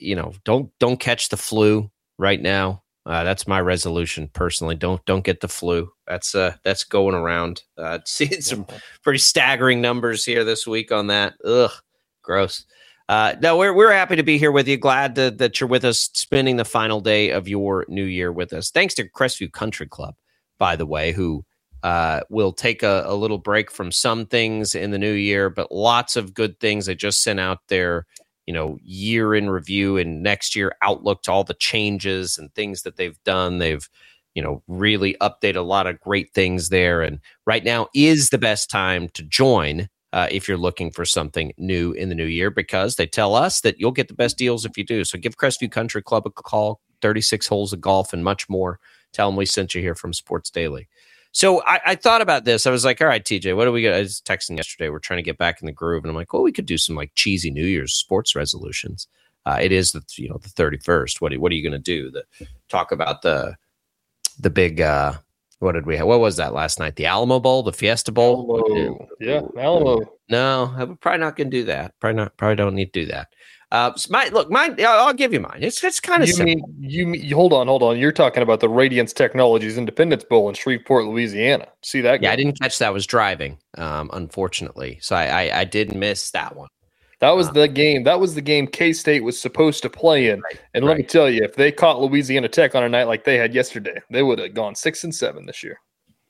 Don't catch the flu right now. That's my resolution personally. Don't get the flu. That's going around. Seeing some pretty staggering numbers here this week on that. Ugh, gross. No, we're happy to be here with you. Glad that you're with us, spending the final day of your new year with us. Thanks to Crestview Country Club, by the way, who will take a little break from some things in the new year, but lots of good things. They just sent out their year in review and next year outlook to all the changes and things that they've done. They've really updated a lot of great things there. And right now is the best time to join if you're looking for something new in the new year, because they tell us that you'll get the best deals if you do. So give Crestview Country Club a call, 36 holes of golf and much more. Tell them we sent you here from Sports Daily. So I thought about this. I was like, all right, TJ, what do we got? I was texting yesterday. We're trying to get back in the groove. And I'm like, well, we could do some like cheesy New Year's sports resolutions. It is the 31st. What are you going to do? Talk about the big, what did we have? What was that last night? The Alamo Bowl, the Fiesta Bowl? Alamo. Yeah, Alamo. No, I'm probably not going to do that. Probably don't need to do that. Mine. I'll give you mine. It's kind of simple. Hold on. You're talking about the Radiance Technologies Independence Bowl in Shreveport, Louisiana. See that? Yeah, I didn't catch that. I was driving, unfortunately, so I did miss that one. That was the game. That was the game K-State was supposed to play in. Right, and let me tell you, if they caught Louisiana Tech on a night like they had yesterday, they would have gone 6-7 this year.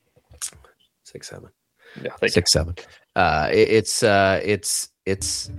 6-7. Yeah, 6-7. It's.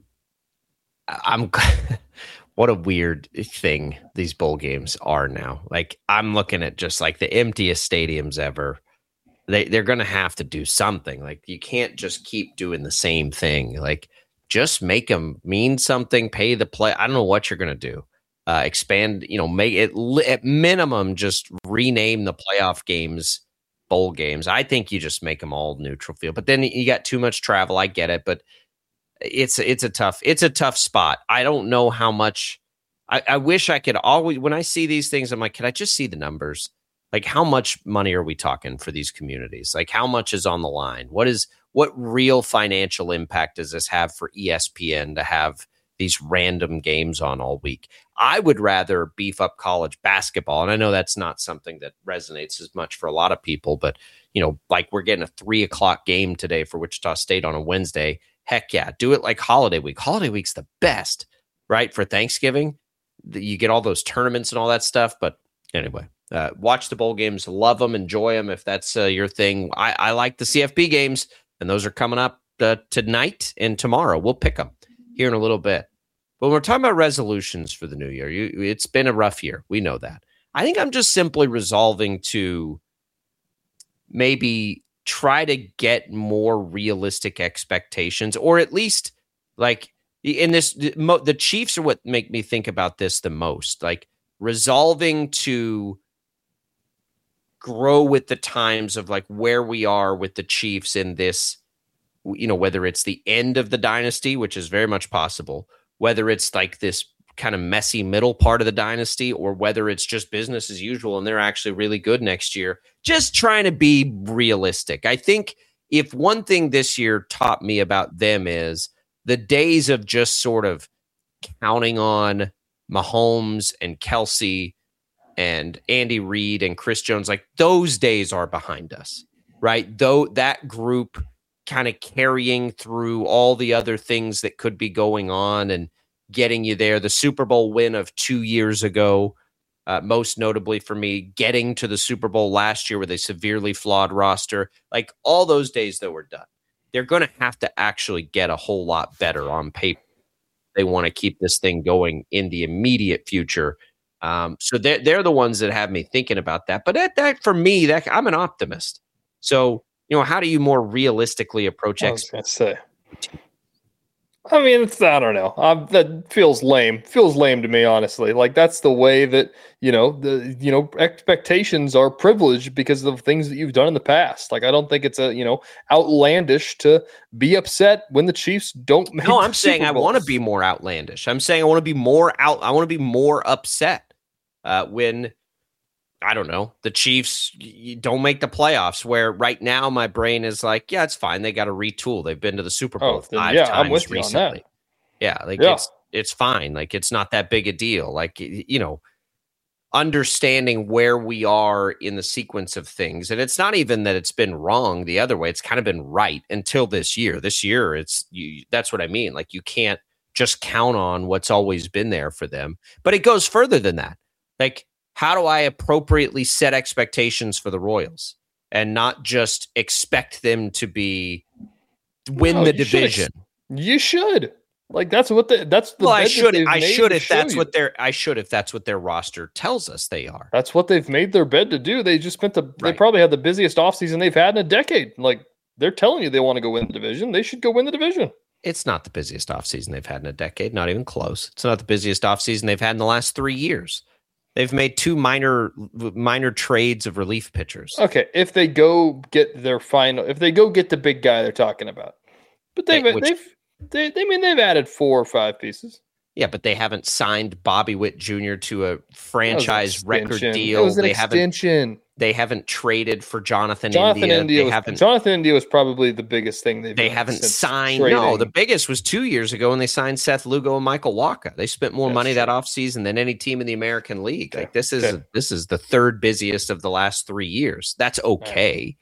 What a weird thing these bowl games are now. Like, I'm looking at just like the emptiest stadiums ever. They're going to have to do something. Like, you can't just keep doing the same thing. Like, just make them mean something, pay the play. I don't know what you're going to do. Expand, make it at minimum, just rename the playoff games bowl games. I think you just make them all neutral field, but then you got too much travel. I get it, but it's a tough spot. I don't know how much. I wish I could always, when I see these things, I'm like, can I just see the numbers? Like, how much money are we talking for these communities? Like, how much is on the line? What real financial impact does this have for ESPN to have these random games on all week? I would rather beef up college basketball. And I know that's not something that resonates as much for a lot of people, but like, we're getting a 3:00 game today for Wichita State on a Wednesday. Heck yeah, do it like holiday week. Holiday week's the best, right? For Thanksgiving, you get all those tournaments and all that stuff. But anyway, watch the bowl games, love them, enjoy them if that's your thing. I like the CFP games, and those are coming up tonight and tomorrow. We'll pick them here in a little bit. But when we're talking about resolutions for the new year, it's been a rough year. We know that. I think I'm just simply resolving to maybe try to get more realistic expectations, or at least like in this, the Chiefs are what make me think about this the most, like resolving to grow with the times of like where we are with the Chiefs in this, whether it's the end of the dynasty, which is very much possible, whether it's like this kind of messy middle part of the dynasty, or whether it's just business as usual and they're actually really good next year. Just trying to be realistic. I think if one thing this year taught me about them is the days of just sort of counting on Mahomes and Kelsey and Andy Reid and Chris Jones, like those days are behind us, right? Though that group kind of carrying through all the other things that could be going on and getting you there. The Super Bowl win of 2 years ago, most notably for me, getting to the Super Bowl last year with a severely flawed roster. Like all those days that were done, they're going to have to actually get a whole lot better on paper. they want to keep this thing going in the immediate future. So they're the ones that have me thinking about that. But that for me, I'm an optimist. So, how do you more realistically approach expectations? I mean, I don't know. That feels lame. Feels lame to me, honestly. Like, that's the way that, expectations are privileged because of things that you've done in the past. Like, I don't think it's outlandish to be upset when the Chiefs don't make No, I'm saying I want to be more outlandish. I'm saying I want to be more upset when, I don't know, the Chiefs don't make the playoffs, where right now my brain is like, yeah, it's fine. They got to retool. They've been to the Super Bowl 5 times I'm with you recently. On that. It's fine. Like, it's not that big a deal. Like, understanding where we are in the sequence of things. And it's not even that it's been wrong the other way. It's kind of been right until this year. This year, that's what I mean. Like, you can't just count on what's always been there for them. But it goes further than that. Like, how do I appropriately set expectations for the Royals and not just expect them to win the division? You should. Like, that's the well, I should if that's what their roster tells us they are. That's what they've made their bed to do. They just they probably had the busiest offseason they've had in a decade. Like, they're telling you they want to go win the division. They should go win the division. It's not the busiest offseason they've had in a decade, not even close. It's not the busiest offseason they've had in the last 3 years. They've made 2 minor trades of relief pitchers. Okay, if they go get the big guy they're talking about, but they've added 4 or 5 pieces. Yeah, but they haven't signed Bobby Witt Jr. to a franchise record deal. It was an extension. They haven't traded for Jonathan India. Jonathan India was probably the biggest thing they haven't signed. Trading. No, the biggest was 2 years ago when they signed Seth Lugo and Michael Wacha. They spent more money that offseason than any team in the American League. Okay. Like, this is the third busiest of the last 3 years. That's okay.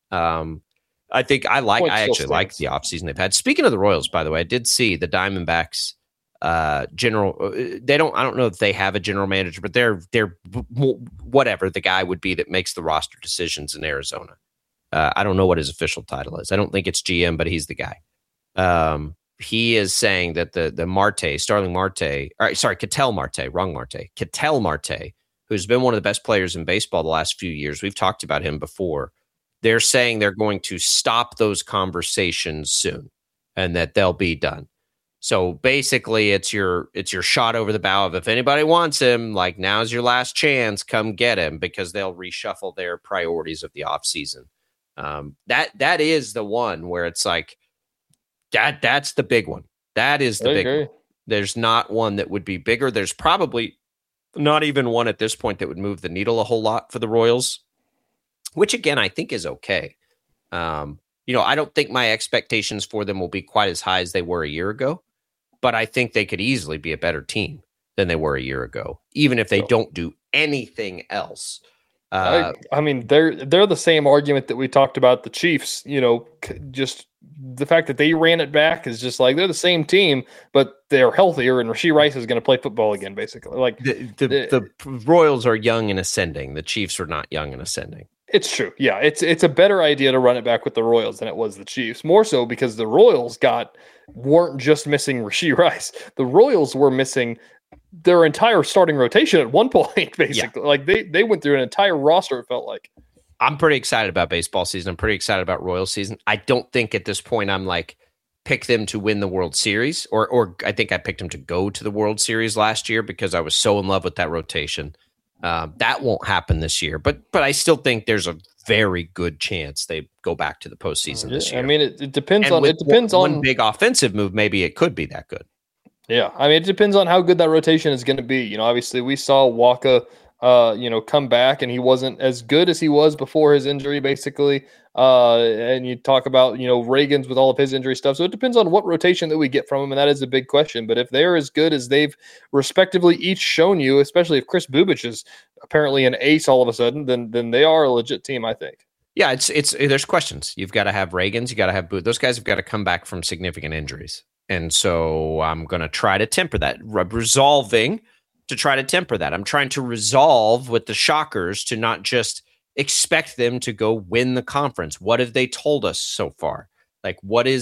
I think I actually like the offseason they've had. Speaking of the Royals, by the way, I did see the Diamondbacks I don't know if they have a general manager, but they're whatever the guy would be that makes the roster decisions in Arizona. I don't know what his official title is. I don't think it's GM, but he's the guy. He is saying that Ketel Marte, who's been one of the best players in baseball the last few years. We've talked about him before. They're saying they're going to stop those conversations soon and that they'll be done. So basically, it's your shot over the bow of, if anybody wants him, like, now's your last chance, come get him, because they'll reshuffle their priorities of the offseason. That is the one where it's like, that's the big one. That is the big one. There's not one that would be bigger. There's probably not even one at this point that would move the needle a whole lot for the Royals, which, again, I think is okay. I don't think my expectations for them will be quite as high as they were a year ago. But I think they could easily be a better team than they were a year ago, even if they don't do anything else. I mean, they're the same argument that we talked about the Chiefs. Just the fact that they ran it back is just like, they're the same team, but they're healthier, and Rashee Rice is going to play football again, basically. Like, the Royals are young and ascending. The Chiefs are not young and ascending. It's true. Yeah, it's a better idea to run it back with the Royals than it was the Chiefs. More so because the Royals weren't just missing Rashee Rice. The Royals were missing their entire starting rotation at one point, basically. Yeah. Like, they went through an entire roster, it felt like. I'm pretty excited about baseball season. I'm pretty excited about Royals season. I don't think at this point I'm like, pick them to win the World Series, or I think I picked them to go to the World Series last year because I was so in love with that rotation. That won't happen this year, but I still think there's a very good chance they go back to the postseason this year. I mean, it depends on one big offensive move. Maybe it could be that good. Yeah, I mean, it depends on how good that rotation is going to be. Obviously, we saw Wacha, come back, and he wasn't as good as he was before his injury, basically. And you talk about, Reagan's with all of his injury stuff. So it depends on what rotation that we get from him, and that is a big question. But if they're as good as they've respectively each shown you, especially if Chris Bubich is apparently an ace all of a sudden, then they are a legit team, I think. Yeah, it's there's questions. You've got to have Reagan's, you got to have Booth. Those guys have got to come back from significant injuries. And so I'm going to try to temper that, I'm trying to resolve with the Shockers to not just expect them to go win the conference. What have they told us so far? Like,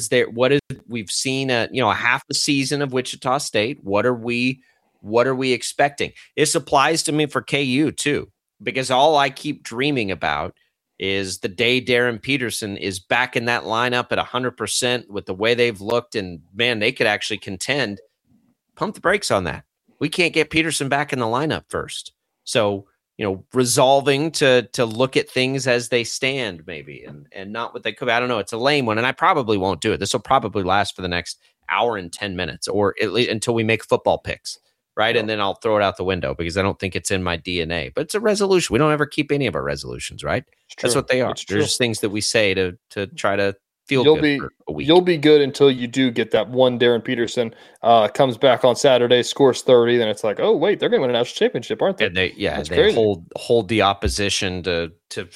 we've seen a half the season of Wichita State. What are we expecting? This applies to me for KU too, because all I keep dreaming about is the day Darren Peterson is back in that lineup at 100% with the way they've looked, and man, they could actually contend. Pump the brakes on that. We can't get Peterson back in the lineup first. So, resolving to look at things as they stand maybe and not what they could. I don't know. It's a lame one, and I probably won't do it. This will probably last for the next hour and 10 minutes, or at least until we make football picks. Right. And then I'll throw it out the window because I don't think it's in my DNA. But it's a resolution. We don't ever keep any of our resolutions, right? That's what they are. They're just things that we say to try to feel good for a week. You'll be good until you do get that one. Darren Peterson comes back on Saturday, scores 30. Then it's like, oh, wait, they're going to win a national championship, aren't they? And they hold the opposition to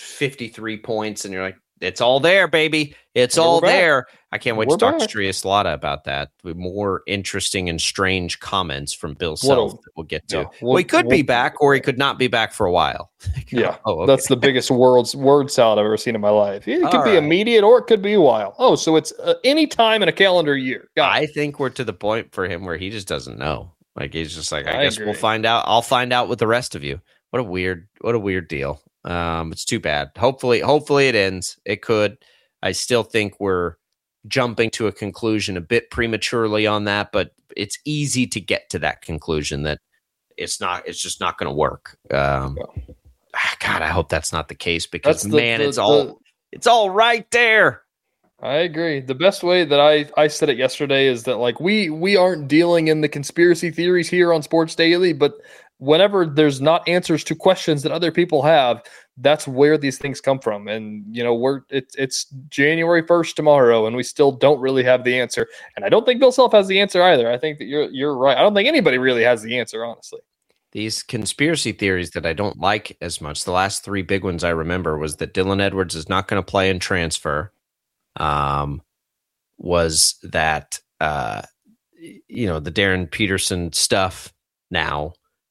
53 points. And you're like, it's all there, baby. It's all there. I can't wait to talk to Sriya Salata about that. With more interesting and strange comments from Bill Self that we'll get to. Yeah, he could be back, or he could not be back for a while. That's the biggest word salad I've ever seen in my life. It could be immediate, or it could be a while. Oh, so it's any time in a calendar year. I think we're to the point for him where he just doesn't know. Like, he's just like, I guess we'll find out. I'll find out with the rest of you. What a weird deal. It's too bad. Hopefully it ends. It could. I still think we're jumping to a conclusion a bit prematurely on that, but it's easy to get to that conclusion that it's just not going to work. God, I hope that's not the case, because it's all right there. I agree. The best way that I said it yesterday is that, like, we aren't dealing in the conspiracy theories here on Sports Daily, but whenever there's not answers to questions that other people have, that's where these things come from. And, it's January 1st tomorrow, and we still don't really have the answer. And I don't think Bill Self has the answer either. I think that you're right. I don't think anybody really has the answer, honestly. These conspiracy theories that I don't like as much, the last three big ones I remember was that Dylan Edwards is not going to play and transfer. Was that, the Darren Peterson stuff now.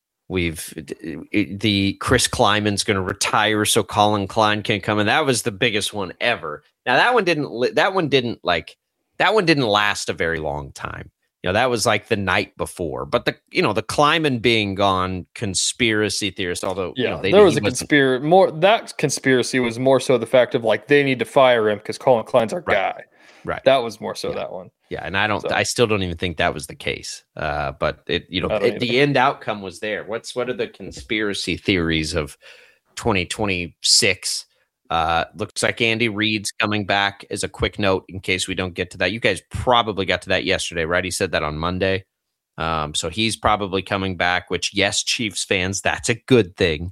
The Chris Kleiman's going to retire, so Colin Klein can't come, and that was the biggest one ever. Now that one didn't last a very long time. That was like the night before. But the Kleiman being gone, conspiracy theorist. Although there was a conspiracy. That conspiracy was more so the fact of, like, they need to fire him because Colin Klein's our guy. Right. That was more so that one. Yeah, and I still don't even think that was the case. But the end outcome was there. What are the conspiracy theories of 2026? Looks like Andy Reid's coming back. As a quick note, in case we don't get to that, you guys probably got to that yesterday, right? He said that on Monday. So he's probably coming back. Which, yes, Chiefs fans, that's a good thing.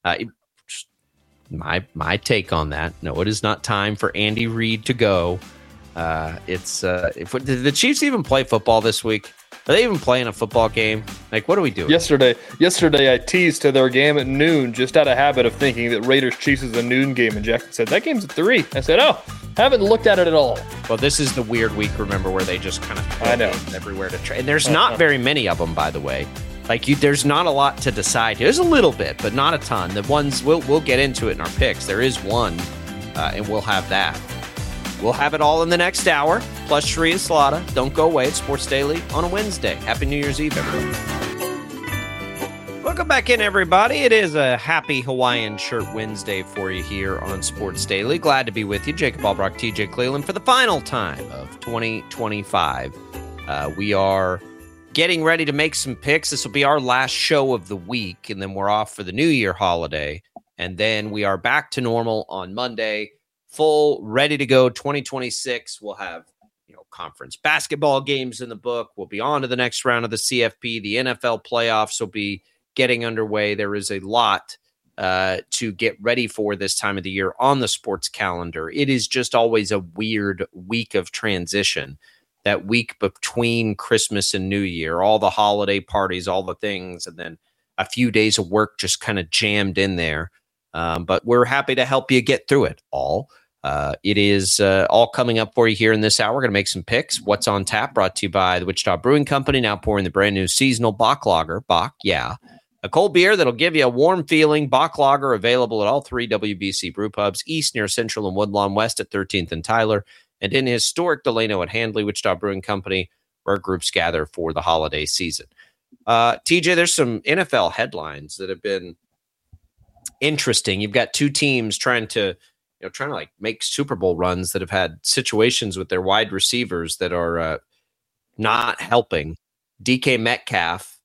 My take on that. No, it is not time for Andy Reid to go. Did the Chiefs even play football this week? Are they even playing a football game? Like, what are we doing? Yesterday I teased to their game at noon, just out of habit of thinking that Raiders Chiefs is a noon game, and Jackson said that game's at 3. I said, haven't looked at it at all. Well, this is the weird week, remember, where they just kind of throw games everywhere to try. And there's not very many of them, by the way. Like, there's not a lot to decide. There's a little bit, but not a ton. The ones we'll get into it in our picks. There is one, and we'll have that. We'll have it all in the next hour, plus Sriya Salata. Don't go away. It's Sports Daily on a Wednesday. Happy New Year's Eve, everybody. Welcome back in, everybody. It is a happy Hawaiian Shirt Wednesday for you here on Sports Daily. Glad to be with you. Jacob Albrock, TJ Cleveland, for the final time of 2025. We are getting ready to make some picks. This will be our last show of the week, and then we're off for the New Year holiday. And then we are back to normal on Monday. Full, ready to go 2026. We'll have, conference basketball games in the book. We'll be on to the next round of the CFP. The NFL playoffs will be getting underway. There is a lot to get ready for this time of the year on the sports calendar. It is just always a weird week of transition. That week between Christmas and New Year, all the holiday parties, all the things, and then a few days of work just kind of jammed in there. But we're happy to help you get through it all. It is all coming up for you here in this hour. We're going to make some picks. What's on tap, brought to you by the Wichita Brewing Company, now pouring the brand new seasonal Bach Lager. Bach, yeah. A cold beer that'll give you a warm feeling. Bach Lager, available at all 3 WBC brew pubs, east near Central and Woodlawn, west at 13th and Tyler, and in historic Delano at Handley, Wichita Brewing Company, where groups gather for the holiday season. TJ, there's some NFL headlines that have been interesting. You've got two teams trying to like make Super Bowl runs that have had situations with their wide receivers that are not helping. DK Metcalf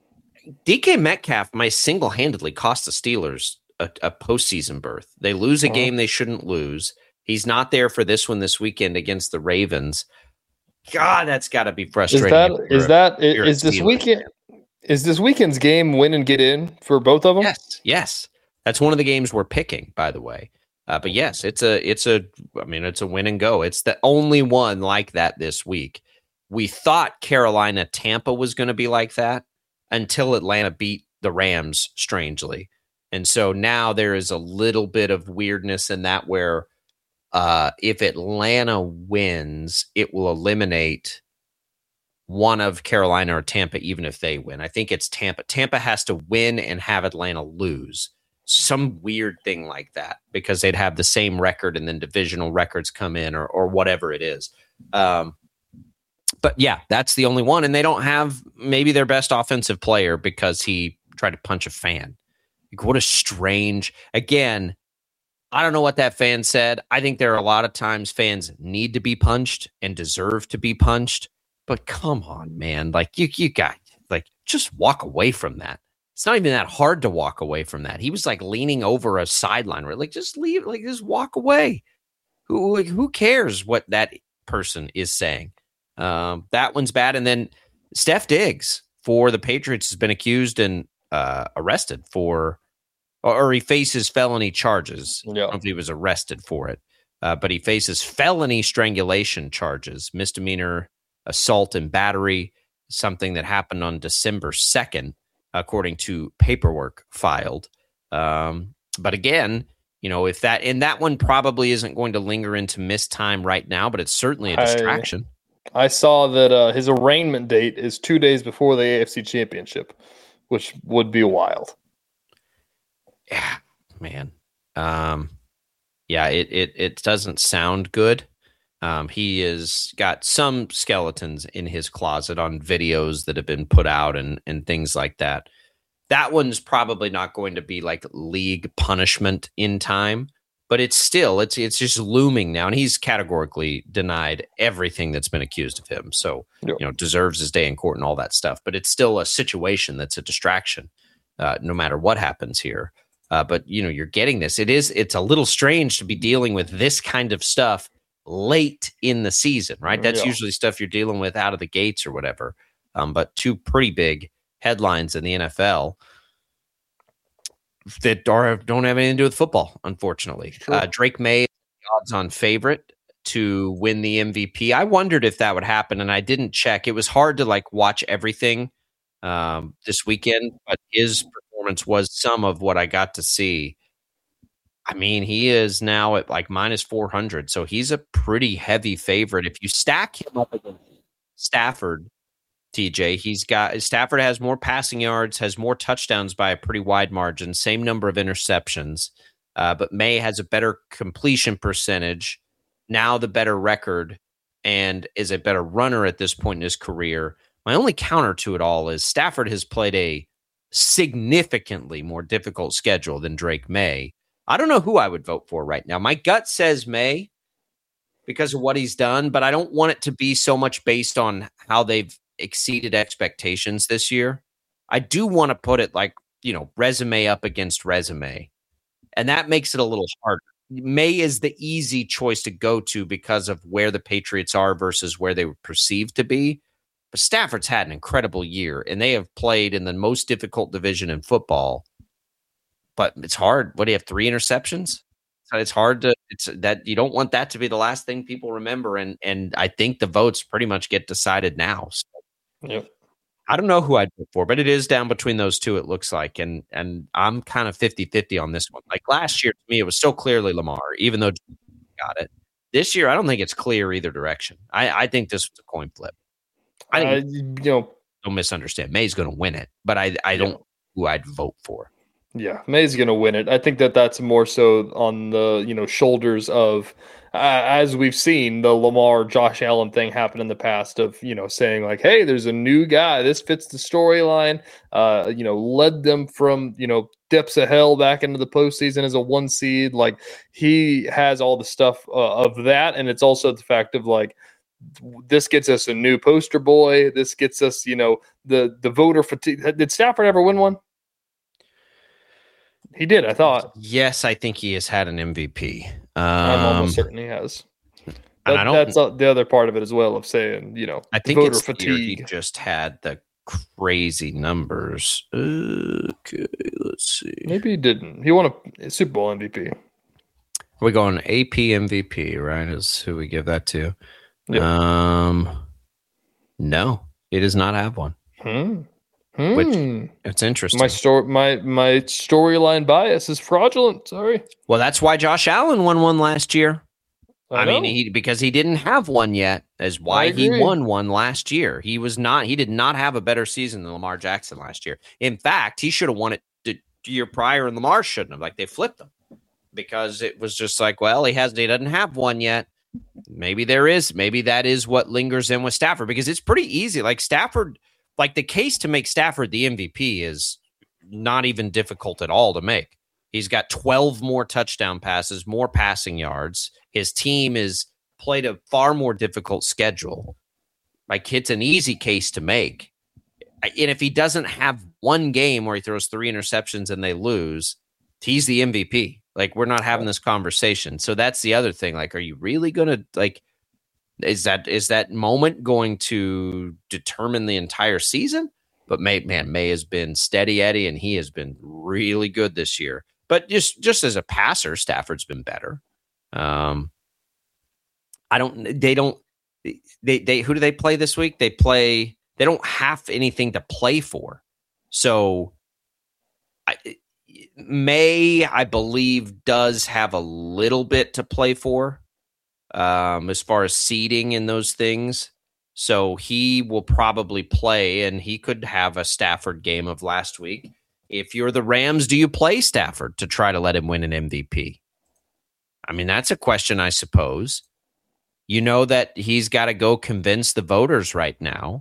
might single-handedly cost the Steelers a postseason berth. They lose a game they shouldn't lose. He's not there for this one this weekend against the Ravens. God, that's got to be frustrating. Is this weekend's game win and get in for both of them? Yes. That's one of the games we're picking, by the way. But yes, it's a win and go. It's the only one like that this week. We thought Carolina Tampa was going to be like that until Atlanta beat the Rams strangely. And so now there is a little bit of weirdness in that where if Atlanta wins, it will eliminate one of Carolina or Tampa, even if they win. I think it's Tampa. Tampa has to win and have Atlanta lose. Some weird thing like that, because they'd have the same record and then divisional records come in or whatever it is. But yeah, that's the only one. And they don't have maybe their best offensive player because he tried to punch a fan. Like, what a strange, again, I don't know what that fan said. I think there are a lot of times fans need to be punched and deserve to be punched. But come on, man. Like you got, like, just walk away from that. It's not even that hard to walk away from that. He was like leaning over a sideline, right? Like, just leave, like, just walk away. Who cares what that person is saying? That one's bad. And then Steph Diggs for the Patriots has been accused and arrested for, or he faces felony charges. Yeah. I don't know if he was arrested for it, but he faces felony strangulation charges, misdemeanor assault and battery, something that happened on December 2nd. According to paperwork filed. But again, if that one probably isn't going to linger into missed time right now, but it's certainly a distraction. I saw that his arraignment date is 2 days before the AFC Championship, which would be wild. Yeah, man. It doesn't sound good. He has got some skeletons in his closet on videos that have been put out and things like that. That one's probably not going to be like league punishment in time, but it's still, it's just looming now. And he's categorically denied everything that's been accused of him. So, deserves his day in court and all that stuff, but it's still a situation that's a distraction, no matter what happens here. But you're getting this. It's a little strange to be dealing with this kind of stuff late in the season, right? That's usually stuff you're dealing with out of the gates or whatever. But two pretty big headlines in the NFL that don't have anything to do with football, unfortunately. Sure. Drake May is the odds-on favorite to win the MVP. I wondered if that would happen, and I didn't check. It was hard to watch everything this weekend, but his performance was some of what I got to see. I mean, he is now at minus 400, so he's a pretty heavy favorite. If you stack him up against Stafford, TJ, Stafford has more passing yards, has more touchdowns by a pretty wide margin, same number of interceptions, but May has a better completion percentage, now the better record, and is a better runner at this point in his career. My only counter to it all is Stafford has played a significantly more difficult schedule than Drake May. I don't know who I would vote for right now. My gut says May because of what he's done, but I don't want it to be so much based on how they've exceeded expectations this year. I do want to put it resume up against resume, and that makes it a little harder. May is the easy choice to go to because of where the Patriots are versus where they were perceived to be. But Stafford's had an incredible year, and they have played in the most difficult division in football. But it's hard. What do you have? 3 interceptions? It's hard to. It's that you don't want that to be the last thing people remember. And I think the votes pretty much get decided now. So, yep. I don't know who I'd vote for, but it is down between those two. It looks like, and I'm kind of 50-50 on this one. Like last year, to me, it was still clearly Lamar, even though got it. This year, I don't think it's clear either direction. I think this was a coin flip. I think don't misunderstand. May's going to win it, but I don't know who I'd vote for. Yeah, May's going to win it. I think that's more so on the shoulders of as we've seen the Lamar Josh Allen thing happen in the past of, saying like, hey, there's a new guy. This fits the storyline, led them from, depths of hell back into the postseason as a 1 seed. Like, he has all the stuff of that. And it's also the fact of like, this gets us a new poster boy. This gets us, the voter fatigue. Did Stafford ever win one? He did, I thought. Yes, I think he has had an MVP. I'm almost certain he has. That's the other part of it as well of saying, I think voter it's fatigue. He just had the crazy numbers. Okay, let's see. Maybe he didn't. He won a Super Bowl MVP. We're going AP MVP, right? Is who we give that to. Yep. No, he does not have one. Which it's interesting. My storyline bias is fraudulent. Sorry. Well, that's why Josh Allen won one last year. I mean, because he didn't have one yet, is why he won one last year. He did not have a better season than Lamar Jackson last year. In fact, he should have won it the year prior, and Lamar shouldn't have. Like, they flipped him because it was just like, well, he doesn't have one yet. Maybe that is what lingers in with Stafford, because it's pretty easy. Like, Stafford. Like, the case to make Stafford the MVP is not even difficult at all to make. He's got 12 more touchdown passes, more passing yards. His team is played a far more difficult schedule. Like, it's an easy case to make. And if he doesn't have one game where he throws 3 interceptions and they lose, he's the MVP. Like, we're not having this conversation. So that's the other thing. Like, are you really going to, like, is that moment going to determine the entire season? But May has been steady Eddie, and he has been really good this year. But just as a passer, Stafford's been better. Who do they play this week? They don't have anything to play for. So May, I believe, does have a little bit to play for. As far as seeding and those things. So he will probably play, and he could have a Stafford game of last week. If you're the Rams, do you play Stafford to try to let him win an MVP? I mean, that's a question, I suppose. You know that he's got to go convince the voters right now.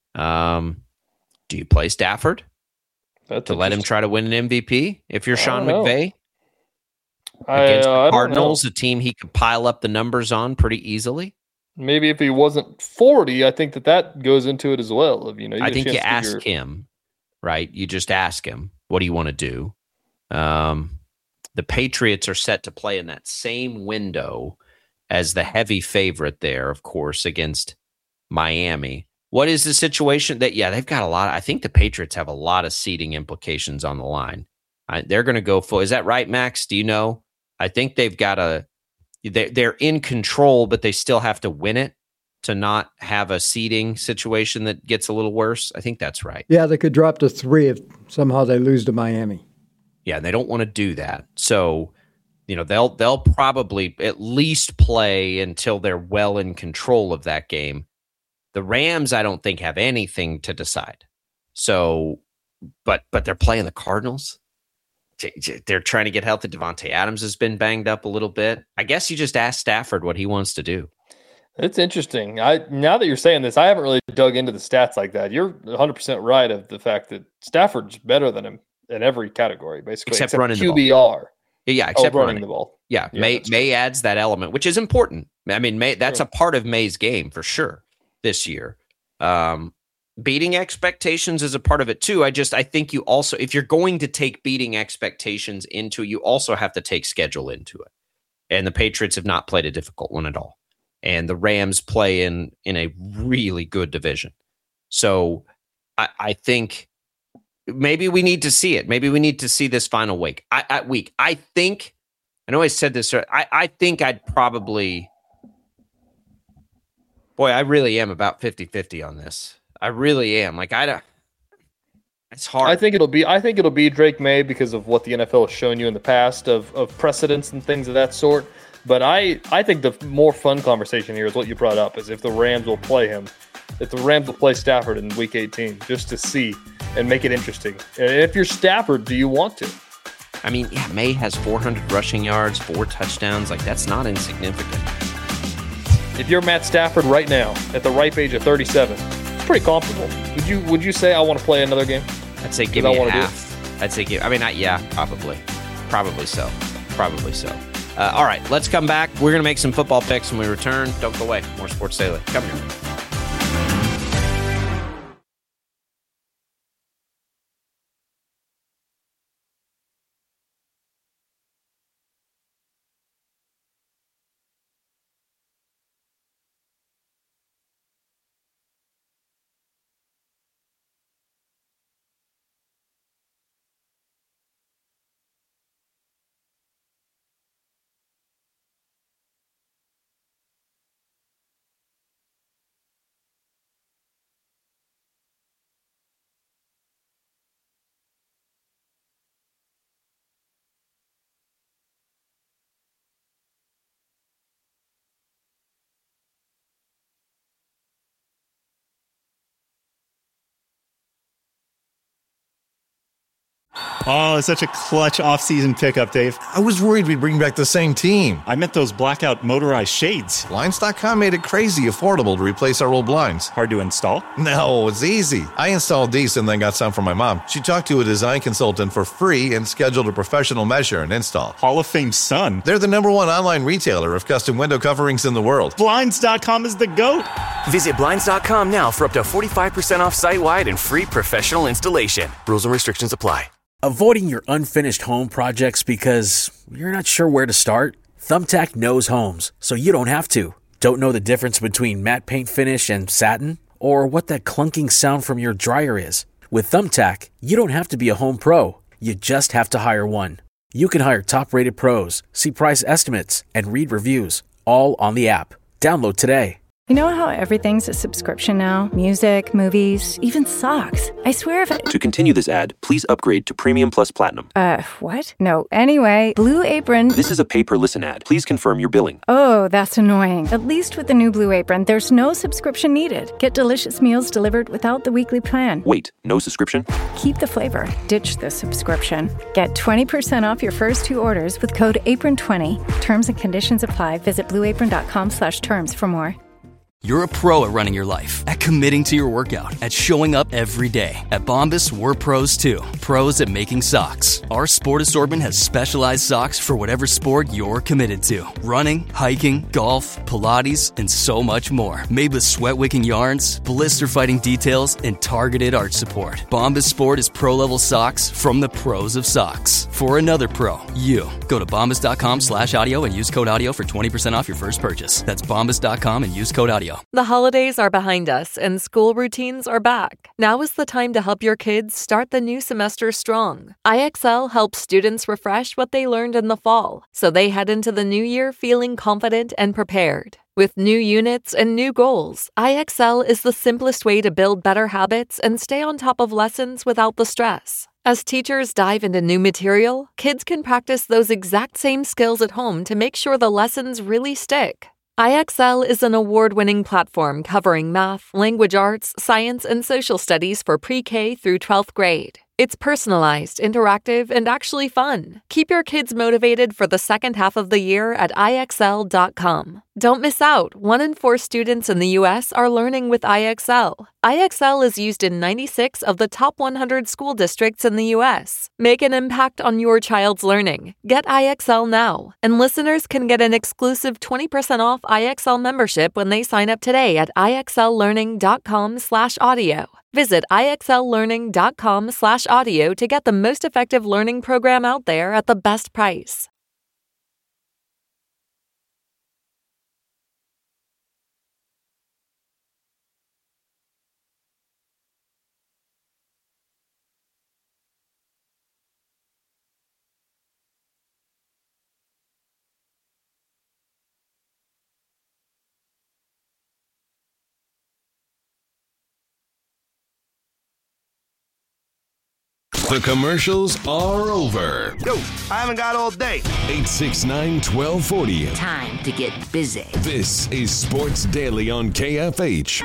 Do you play Stafford to let him try to win an MVP if you're Sean McVay? Against the Cardinals, a team he could pile up the numbers on pretty easily. Maybe if he wasn't 40, I think that goes into it as well. I think you ask him, right? You just ask him, what do you want to do? The Patriots are set to play in that same window as the heavy favorite there, of course, against Miami. What is the situation? They've got a lot. I think the Patriots have a lot of seeding implications on the line. They're going to go full. Is that right, Max? Do you know? I think they've got they're in control, but they still have to win it to not have a seeding situation that gets a little worse. I think that's right. Yeah, they could drop to 3 if somehow they lose to Miami. Yeah, they don't want to do that. So, they'll probably at least play until they're well in control of that game. The Rams, I don't think, have anything to decide. So, but they're playing the Cardinals. They're trying to get healthy. Devontae Adams has been banged up a little bit. I guess you just ask Stafford what he wants to do. It's interesting. Now that you're saying this, I haven't really dug into the stats like that. You're 100% right of the fact that Stafford's better than him in every category, basically, except running QBR. The ball. Yeah, except running the ball. Yeah, May adds that element, which is important. I mean, that's a part of May's game for sure this year. Beating expectations is a part of it too. I think you also, if you're going to take beating expectations into, you also have to take schedule into it. And the Patriots have not played a difficult one at all. And the Rams play in a really good division. So I think maybe we need to see it. Maybe we need to see this final week. I know I said this. I think I'd probably, I really am about 50-50 on this. I really am. It's hard. I think it'll be Drake May because of what the NFL has shown you in the past of precedents and things of that sort. But I think the more fun conversation here is what you brought up, is if the Rams will play him. If the Rams will play Stafford in Week 18, just to see and make it interesting. And if you're Stafford, do you want to? I mean, May has 400 rushing yards, 4 touchdowns. That's not insignificant. if you're Matt Stafford right now at the ripe age of 37, it's pretty comfortable. Would you say I want to play another game? I'd say give me a half. I'd say probably so. All right, let's come back. We're going to make some football picks when we return. Don't go away. More Sports Daily. Come here. Oh, it's such a clutch off-season pickup, Dave. I was worried we'd bring back the same team. I meant those blackout motorized shades. Blinds.com made it crazy affordable to replace our old blinds. Hard to install? No, it's easy. I installed these and then got some for my mom. She talked to a design consultant for free and scheduled a professional measure and install. Hall of Fame son. They're the #1 online retailer of custom window coverings in the world. Blinds.com is the GOAT. Visit Blinds.com now for up to 45% off site-wide and free professional installation. Rules and restrictions apply. Avoiding your unfinished home projects because you're not sure where to start? Thumbtack knows homes, so you don't have to. Don't know the difference between matte paint finish and satin? Or what that clunking sound from your dryer is? With Thumbtack, you don't have to be a home pro. You just have to hire one. You can hire top-rated pros, see price estimates, and read reviews, all on the app. Download today. You know how everything's a subscription now? Music, movies, even socks. I swear if To continue this ad, please upgrade to Premium Plus Platinum. What? No. Anyway, Blue Apron... This is a pay-per-listen ad. Please confirm your billing. Oh, that's annoying. At least with the new Blue Apron, there's no subscription needed. Get delicious meals delivered without the weekly plan. Wait, no subscription? Keep the flavor. Ditch the subscription. Get 20% off your first 2 orders with code APRON20. Terms and conditions apply. Visit blueapron.com/terms for more. You're a pro at running your life, at committing to your workout, at showing up every day. At Bombas, we're pros too. Pros at making socks. Our sport assortment has specialized socks for whatever sport you're committed to. Running, hiking, golf, Pilates, and so much more. Made with sweat-wicking yarns, blister-fighting details, and targeted arch support. Bombas Sport is pro-level socks from the pros of socks. For another pro, you. Go to bombas.com/audio and use code audio for 20% off your first purchase. That's bombas.com and use code audio. The holidays are behind us and school routines are back. Now is the time to help your kids start the new semester strong. IXL helps students refresh what they learned in the fall, so they head into the new year feeling confident and prepared. With new units and new goals, IXL is the simplest way to build better habits and stay on top of lessons without the stress. As teachers dive into new material, kids can practice those exact same skills at home to make sure the lessons really stick. IXL is an award-winning platform covering math, language arts, science, and social studies for pre-K through 12th grade. It's personalized, interactive, and actually fun. Keep your kids motivated for the second half of the year at IXL.com. Don't miss out. 1 in 4 students in the U.S. are learning with IXL. IXL is used in 96 of the top 100 school districts in the U.S. Make an impact on your child's learning. Get IXL now. And listeners can get an exclusive 20% off IXL membership when they sign up today at IXLlearning.com/audio. Visit IXLlearning.com/audio to get the most effective learning program out there at the best price. The commercials are over. Yo, I haven't got all day. 869-1240. Time to get busy. This is Sports Daily on KFH.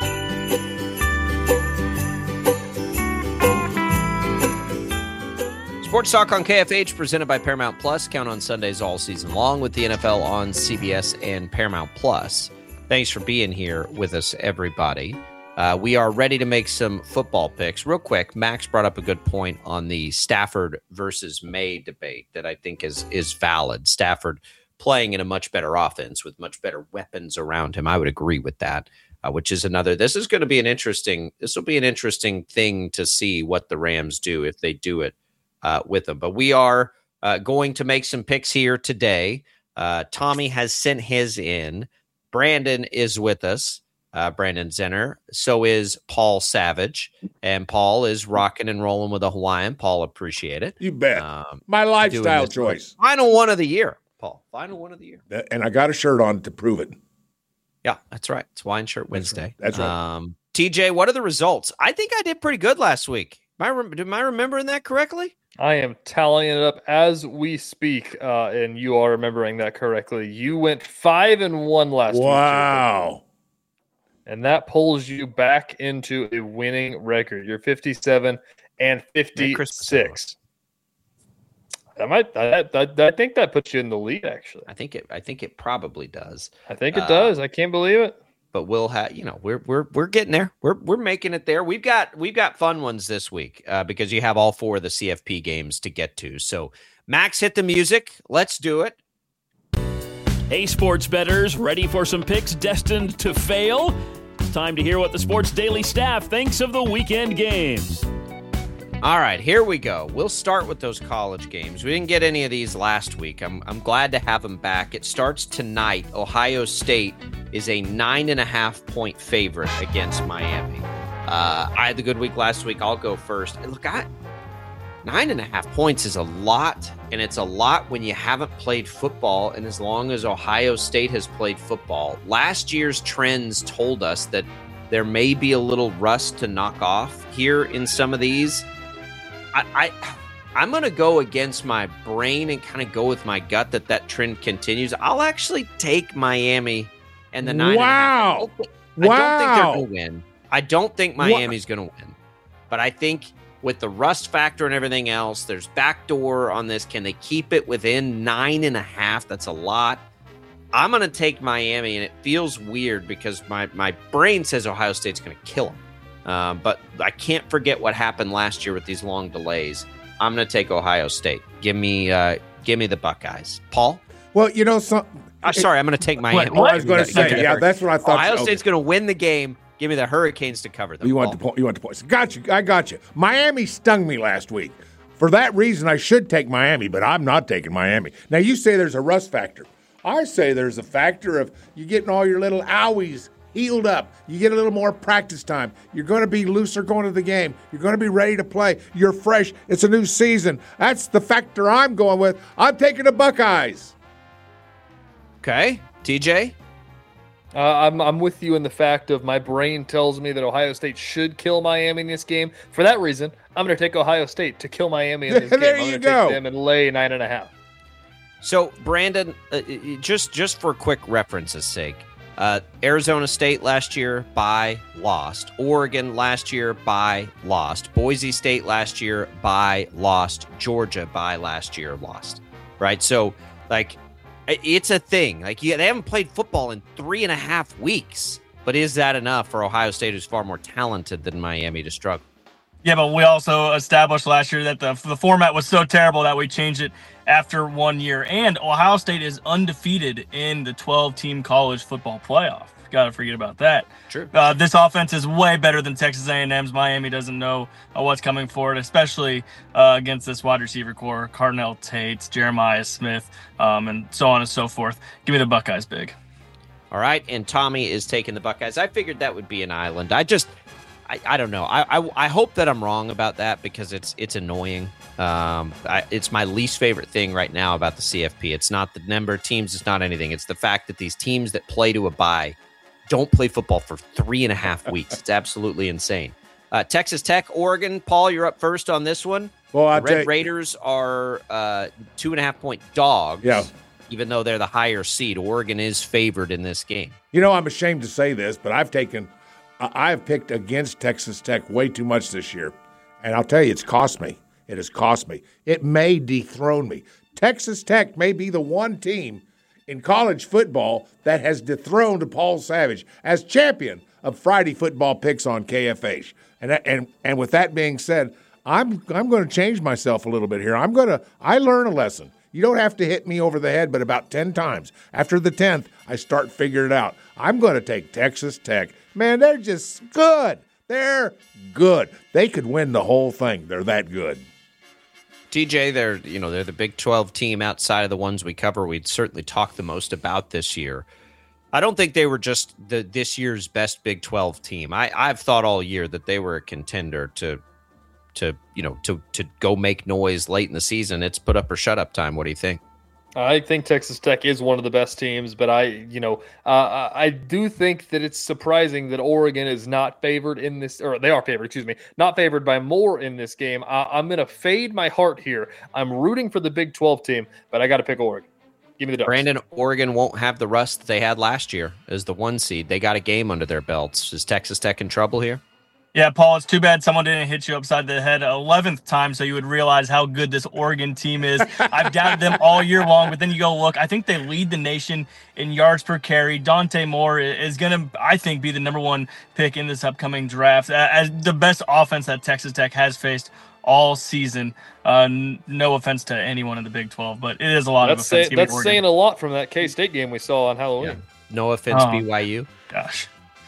Sports Talk on KFH, presented by Paramount Plus. Count on Sundays all season long with the NFL on CBS and Paramount Plus. Thanks for being here with us, everybody. We are ready to make some football picks. Real quick, Max brought up a good point on the Stafford versus May debate that I think is valid. Stafford playing in a much better offense with much better weapons around him. I would agree with that, which is another. This will be an interesting thing to see what the Rams do if they do it with them. But we are going to make some picks here today. Tommy has sent his in. Brandon is with us. Brandon Zenner. So is Paul Savage. And Paul is rocking and rolling with a Hawaiian. Paul, appreciate it. You bet. My lifestyle choice. Final one of the year, Paul. Final one of the year. And I got a shirt on to prove it. Yeah, that's right. It's Wine Shirt Wednesday. That's right. TJ, what are the results? I think I did pretty good last week. Am I remembering that correctly? I am tallying it up as we speak, and you are remembering that correctly. You went 5-1 last week. Wow. And that pulls you back into a winning record. You're 57 and 56. I think that puts you in the lead, actually. I think it probably does. I think it does. I can't believe it. But we'll have, we're getting there. We're making it there. We've got fun ones this week because you have all 4 of the CFP games to get to. So Max, hit the music. Let's do it. Hey, sports bettors, ready for some picks destined to fail? It's time to hear what the Sports Daily staff thinks of the weekend games. All right, here we go. We'll start with those college games. We didn't get any of these last week. I'm glad to have them back. It starts tonight. Ohio State is a 9.5-point favorite against Miami. I had the good week last week. I'll go first. And look, 9.5 points is a lot, and it's a lot when you haven't played football, and as long as Ohio State has played football. Last year's trends told us that there may be a little rust to knock off here in some of these. I'm going to go against my brain and kind of go with my gut that trend continues. I'll actually take Miami and the 9.5. Wow. I don't think they're going to win. I don't think Miami's going to win. But I think with the rust factor and everything else, there's backdoor on this. Can they keep it within 9.5? That's a lot. I'm going to take Miami, and it feels weird because my brain says Ohio State's going to kill them. But I can't forget what happened last year with these long delays. I'm going to take Ohio State. Give me the Buckeyes. Paul? Well, sorry, I'm going to take Miami. I was going to say, yeah, that's what I thought. Ohio State's going to win the game. Give me the Hurricanes to cover them. You want the points. Got you. I got you. Miami stung me last week. For that reason, I should take Miami, but I'm not taking Miami. Now, you say there's a rust factor. I say there's a factor of you getting all your little owies healed up. You get a little more practice time. You're going to be looser going to the game. You're going to be ready to play. You're fresh. It's a new season. That's the factor I'm going with. I'm taking the Buckeyes. Okay. TJ? I'm with you in the fact of my brain tells me that Ohio State should kill Miami in this game. For that reason, I'm going to take Ohio State to kill Miami in this game. There I'm you going to go. take them and lay 9.5. So, Brandon, just for quick reference's sake, Arizona State last year, bye, lost. Oregon last year, bye, lost. Boise State last year, bye, lost. Georgia, bye, last year, lost. Right? So, it's a thing. They haven't played football in 3.5 weeks. But is that enough for Ohio State, who's far more talented than Miami, to struggle? Yeah, but we also established last year that the format was so terrible that we changed it after 1 year. And Ohio State is undefeated in the 12-team college football playoff. Got to forget about that. True. This offense is way better than Texas A&M's. Miami doesn't know what's coming for it, especially against this wide receiver core, Cardinal Tate, Jeremiah Smith, and so on and so forth. Give me the Buckeyes big. All right, and Tommy is taking the Buckeyes. I figured that would be an island. I don't know. I hope that I'm wrong about that because it's annoying. It's my least favorite thing right now about the CFP. It's not the number of teams. It's not anything. It's the fact that these teams that play to a bye don't play football for 3.5 weeks. It's absolutely insane. Texas Tech, Oregon. Paul, you're up first on this one. Well, the Red Raiders are 2.5-point dogs. Yeah. Even though they're the higher seed, Oregon is favored in this game. I'm ashamed to say this, but I've picked against Texas Tech way too much this year. And I'll tell you, it's cost me. It has cost me. It may dethrone me. Texas Tech may be the one team in college football that has dethroned Paul Savage as champion of Friday football picks on KFH. And with that being said, I'm going to change myself a little bit here. I learn a lesson. You don't have to hit me over the head, but about 10 times. After the 10th, I start figuring it out. I'm going to take Texas Tech. Man, they're just good. They're good. They could win the whole thing. They're that good. TJ, they're the Big 12 team outside of the ones we cover. We'd certainly talk the most about this year. I don't think they were just this year's best Big 12 team. I've thought all year that they were a contender to go make noise late in the season. It's put up or shut up time. What do you think? I think Texas Tech is one of the best teams, but I do think that it's surprising that Oregon is not favored in this, or they are favored, not favored by more in this game. I'm going to fade my heart here. I'm rooting for the Big 12 team, but I got to pick Oregon. Give me the Ducks. Brandon, Oregon won't have the rust they had last year as the 1 seed. They got a game under their belts. Is Texas Tech in trouble here? Yeah, Paul, it's too bad someone didn't hit you upside the head 11th time so you would realize how good this Oregon team is. I've doubted them all year long, but then you go look. I think they lead the nation in yards per carry. Dante Moore is going to, I think, be the number 1 pick in this upcoming draft as the best offense that Texas Tech has faced all season. No offense to anyone in the Big 12, but it is a lot of offense. That's saying a lot from that K-State game we saw on Halloween. Yeah. No offense, BYU. Gosh.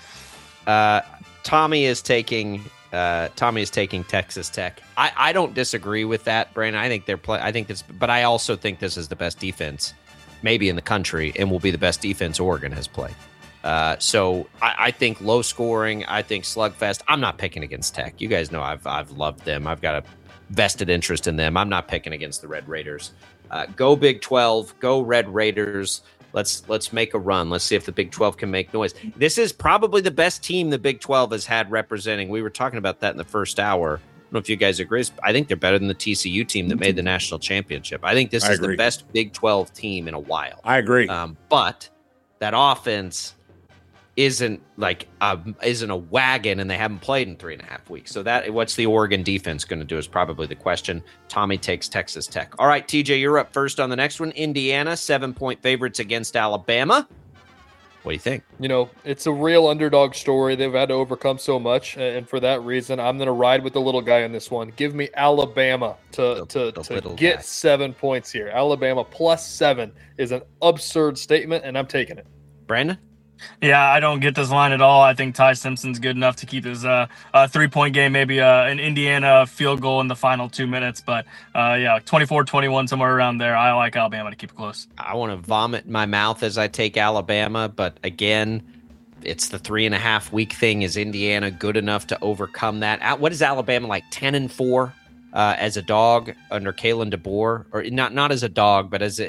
Tommy is taking Texas Tech. I don't disagree with that, Brandon. I think but I also think this is the best defense, maybe in the country, and will be the best defense Oregon has played. So I think low scoring. I think slugfest. I'm not picking against Tech. You guys know I've loved them. I've got a vested interest in them. I'm not picking against the Red Raiders. Go Big 12. Go Red Raiders. Let's make a run. Let's see if the Big 12 can make noise. This is probably the best team the Big 12 has had representing. We were talking about that in the first hour. I don't know if you guys agree. I think they're better than the TCU team that made the national championship. I think this is the best Big 12 team in a while. I agree. But that offense isn't a wagon, and they haven't played in 3.5 weeks. So what's the Oregon defense going to do is probably the question. Tommy takes Texas Tech. All right, TJ, you're up first on the next one. Indiana, 7-point favorites against Alabama. What do you think? It's a real underdog story. They've had to overcome so much, and for that reason, I'm going to ride with the little guy in this one. Give me Alabama to get 7 points here. Alabama +7 is an absurd statement, and I'm taking it. Brandon? Yeah, I don't get this line at all. I think Ty Simpson's good enough to keep his 3-point game, maybe an Indiana field goal in the final 2 minutes. But, 24-21, somewhere around there. I like Alabama to keep it close. I want to vomit in my mouth as I take Alabama. But, again, it's the 3.5 week thing. Is Indiana good enough to overcome that? What is Alabama, like 10-4 as a dog under Kalen DeBoer? Or not as a dog, but as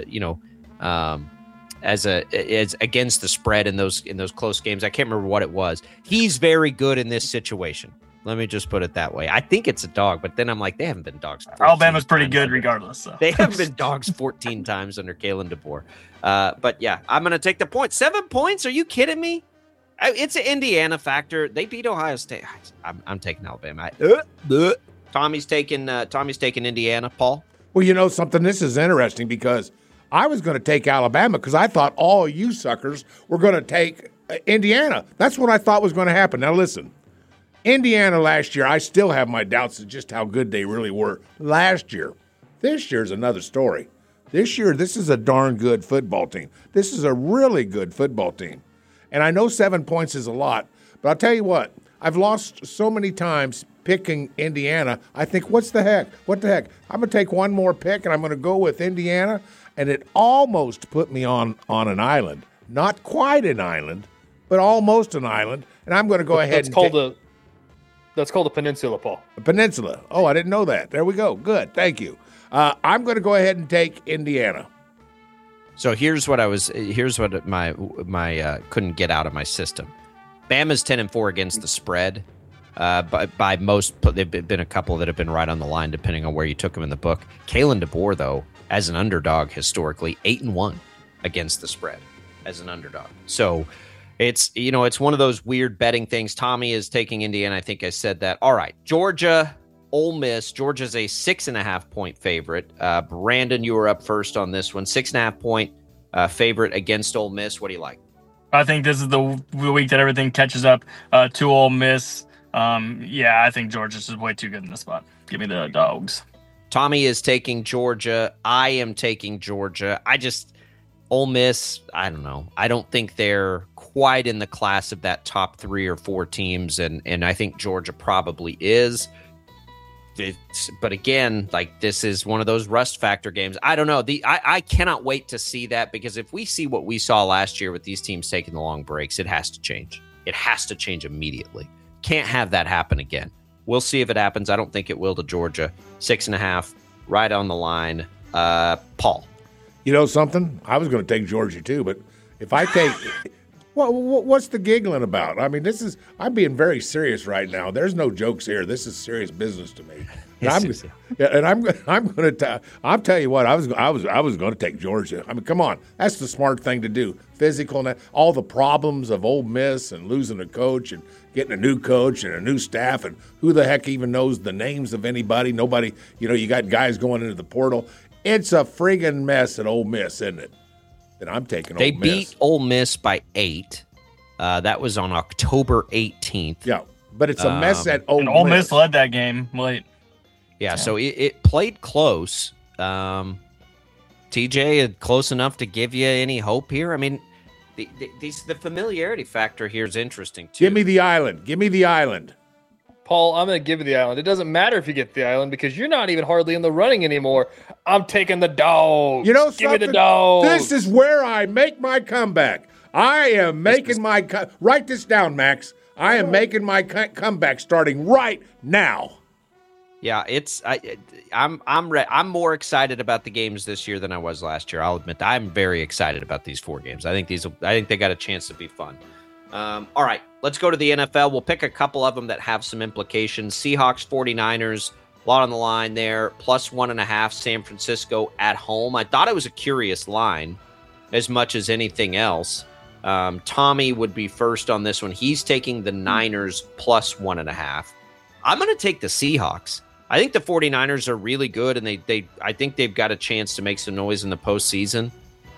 against the spread in those close games. I can't remember what it was. He's very good in this situation. Let me just put it that way. I think it's a dog, but then I'm like, they haven't been dogs. Alabama's pretty good regardless. So. They haven't been dogs 14 times under Kalen DeBoer. But yeah, I'm going to take the point. 7 points? Are you kidding me? It's an Indiana factor. They beat Ohio State. I'm taking Alabama. Tommy's taking Indiana. Paul? Well, something. This is interesting because I was going to take Alabama because I thought all you suckers were going to take Indiana. That's what I thought was going to happen. Now, listen, Indiana last year, I still have my doubts of just how good they really were last year. This year's another story. This year, this is a darn good football team. This is a really good football team. And I know 7 points is a lot, but I'll tell you what, I've lost so many times picking Indiana. I think, what the heck? I'm going to take one more pick, and I'm going to go with Indiana. And it almost put me on an island. Not quite an island, but almost an island. And I'm going to go ahead That's called a peninsula, Paul. A peninsula. Oh, I didn't know that. There we go. Good. Thank you. I'm going to go ahead and take Indiana. So here's what my couldn't get out of my system. Bama's 10-4 against the spread. By most, they've been a couple that have been right on the line, depending on where you took them in the book. Kalen DeBoer, though, as an underdog historically, 8-1 against the spread as an underdog. So it's one of those weird betting things. Tommy is taking Indiana. I think I said that. All right, Georgia, Ole Miss. Georgia's a 6.5 point favorite. Brandon, you were up first on this one. 6.5 point favorite against Ole Miss. What do you like? I think this is the week that everything catches up to Ole Miss. I think Georgia's just way too good in this spot. Give me the Dogs. Tommy is taking Georgia. I am taking Georgia. Ole Miss, I don't know. I don't think they're quite in the class of that top 3 or 4 teams, and I think Georgia probably is. But again, this is one of those rust factor games. I don't know. I cannot wait to see that, because if we see what we saw last year with these teams taking the long breaks, it has to change. It has to change immediately. Can't have that happen again. We'll see if it happens. I don't think it will to Georgia. 6.5, right on the line. Paul. You know something? I was going to take Georgia too, but if I take, what's the giggling about? I mean, I'm being very serious right now. There's no jokes here. This is serious business to me. I'm telling you what, I was going to take Georgia. I mean, come on, that's the smart thing to do. Physical and all the problems of Ole Miss and losing a coach and getting a new coach and a new staff, and who the heck even knows the names of anybody? Nobody. You got guys going into the portal. It's a friggin' mess at Ole Miss, isn't it? And I'm taking Ole Miss. They beat Ole Miss by 8. That was on October 18th. Yeah, but it's a mess at Ole Miss. Ole Miss led that game late. Yeah, so it played close. TJ, close enough to give you any hope here? I mean, the familiarity factor here is interesting, too. Give me the island. Paul, I'm going to give you the island. It doesn't matter if you get the island, because you're not even hardly in the running anymore. I'm taking the Dogs. You know give something? me the Dogs. This is where I make my comeback. I am making write this down, Max. I am making my comeback starting right now. Yeah, I'm more excited about the games this year than I was last year. I'll admit that. I'm very excited about these 4 games. I think they got a chance to be fun. All right, let's go to the NFL. We'll pick a couple of them that have some implications. Seahawks, 49ers, a lot on the line there. Plus 1.5, San Francisco at home. I thought it was a curious line as much as anything else. Tommy would be first on this one. He's taking the Niners plus 1.5. I'm going to take the Seahawks. I think the 49ers are really good, and I think they've got a chance to make some noise in the postseason.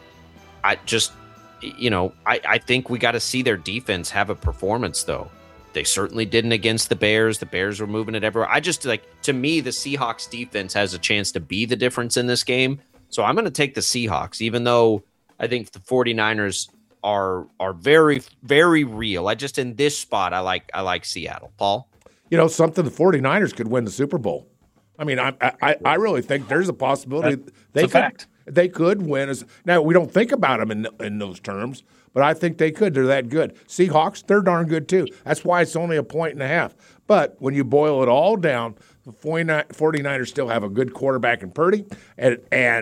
I think we got to see their defense have a performance, though. They certainly didn't against the Bears. The Bears were moving it everywhere. To me, the Seahawks defense has a chance to be the difference in this game. So I'm going to take the Seahawks, even though I think the 49ers are very, very real. In this spot, I like Seattle. Paul? You know something? The 49ers could win the Super Bowl. I mean, I really think there's a possibility they could win. Now, we don't think about them in those terms, but I think they could. They're that good. Seahawks, they're darn good too. That's why it's only 1.5. But when you boil it all down, the 49ers still have a good quarterback in Purdy, and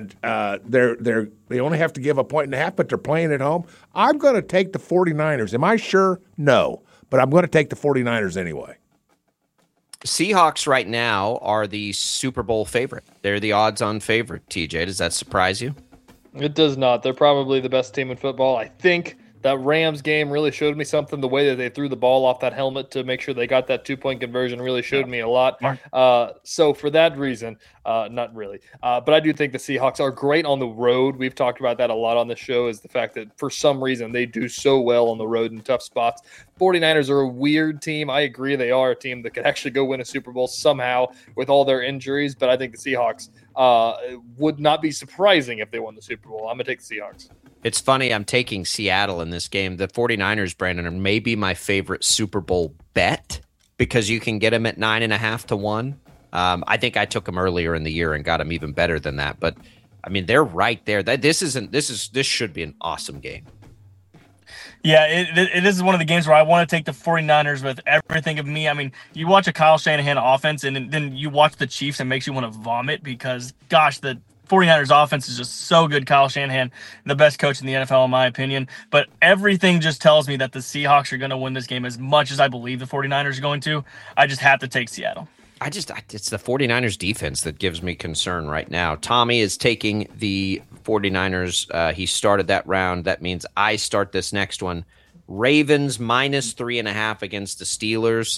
they only have to give 1.5, but they're playing at home. I'm going to take the 49ers. Am I sure? No, but I'm going to take the 49ers anyway. Seahawks right now are the Super Bowl favorite. They're the odds-on favorite. TJ, does that surprise you? It does not. They're probably the best team in football. I think that Rams game really showed me something. The way that they threw the ball off that helmet to make sure they got that 2-point conversion really showed me a lot. So for that reason, not really. But I do think the Seahawks are great on the road. We've talked about that a lot on the show, is the fact that for some reason they do so well on the road in tough spots. 49ers are a weird team. I agree they are a team that could actually go win a Super Bowl somehow with all their injuries, but I think the Seahawks would not be surprising if they won the Super Bowl. I'm going to take the Seahawks. It's funny, I'm taking Seattle in this game. The 49ers, Brandon, are maybe my favorite Super Bowl bet because you can get them at 9.5 to 1. I think I took them earlier in the year and got them even better than that. But, I mean, they're right there. This should be an awesome game. Yeah, it is one of the games where I want to take the 49ers with everything of me. I mean, you watch a Kyle Shanahan offense, and then you watch the Chiefs, and it makes you want to vomit because, gosh, the 49ers offense is just so good. Kyle Shanahan, the best coach in the NFL, in my opinion. But everything just tells me that the Seahawks are going to win this game as much as I believe the 49ers are going to. I just have to take Seattle. It's the 49ers defense that gives me concern right now. Tommy is taking the 49ers. He started that round. That means I start this next one. Ravens minus 3.5 against the Steelers.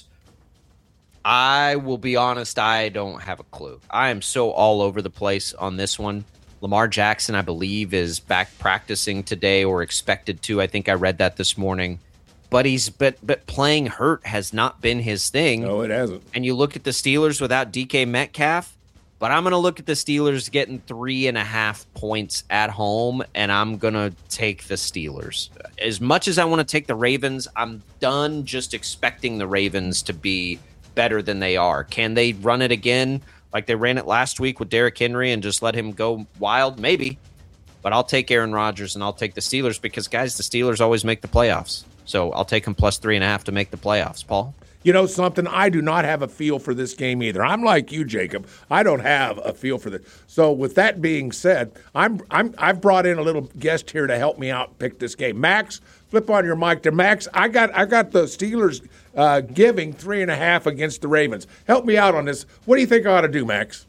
I will be honest, I don't have a clue. I am so all over the place on this one. Lamar Jackson, I believe, is back practicing today or expected to. I think I read that this morning. But but playing hurt has not been his thing. No, it hasn't. And you look at the Steelers without DK Metcalf, but I'm going to look at the Steelers getting 3.5 points at home, and I'm going to take the Steelers. As much as I want to take the Ravens, I'm done just expecting the Ravens to be better than they are. Can they run it again like they ran it last week with Derrick Henry and just let him go wild? Maybe. But I'll take Aaron Rodgers and I'll take the Steelers because, guys, the Steelers always make the playoffs. So I'll take them plus 3.5 to make the playoffs. Paul? You know something? I do not have a feel for this game either. I'm like you, Jacob. I don't have a feel for this. So with that being said, I've brought in a little guest here to help me out pick this game. Max, flip on your mic to Max. I got the Steelers giving 3.5 against the Ravens. Help me out on this. What do you think I ought to do, Max?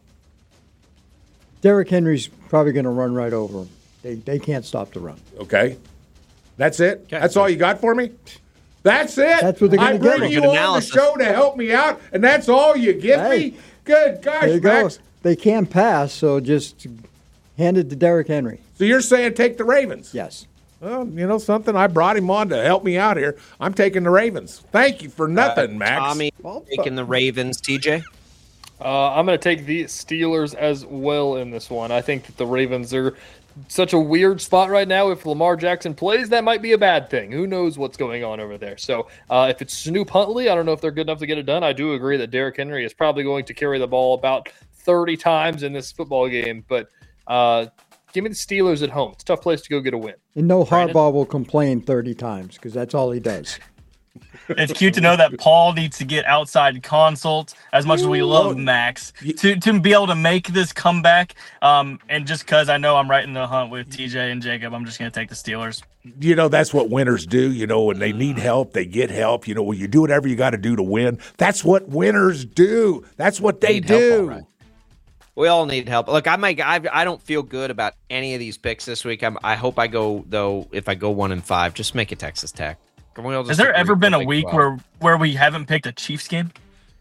Derrick Henry's probably going to run right over him. They can't stop the run. Okay. That's it? Okay. That's all you got for me? That's it? That's what they're going to give me. I bring you on the show to help me out, and that's all you give me? Good gosh, there you Max. Go. They can't pass, so just hand it to Derrick Henry. So you're saying take the Ravens? Yes. Well, you know something? I brought him on to help me out here. I'm taking the Ravens. Thank you for nothing, Max. Tommy taking the Ravens. TJ? I'm going to take the Steelers as well in this one. I think that the Ravens are such a weird spot right now. If Lamar Jackson plays, that might be a bad thing. Who knows what's going on over there? So if it's Snoop Huntley, I don't know if they're good enough to get it done. I do agree that Derrick Henry is probably going to carry the ball about 30 times in this football game. But give me the Steelers at home. It's a tough place to go get a win. And no Harbaugh will complain 30 times because that's all he does. It's cute to know that Paul needs to get outside consult as much as we love Max to be able to make this comeback. And just because I know I'm right in the hunt with TJ and Jacob, I'm just going to take the Steelers. You know, that's what winners do. You know, when they need help, they get help. You know, when you do whatever you got to do to win, that's what winners do. That's what they do. Help, we all need help. Look, I don't feel good about any of these picks this week. I hope I go, though, if I go 1-5, just make it Texas Tech. Has there ever been a week where we haven't picked a Chiefs game?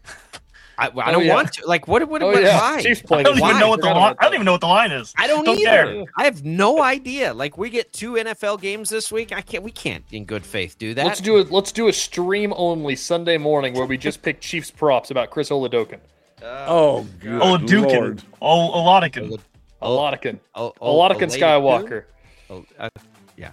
I don't want to. Like, what why? Chiefs playing. I don't even know what the line is. I don't either. I have no idea. Like, we get 2 NFL games this week. We can't in good faith do that. Let's do a stream only Sunday morning where we just pick Chiefs props about Chris Oladukin. Good Oladukin. Oladikin. Oladikin Skywalker. Yeah.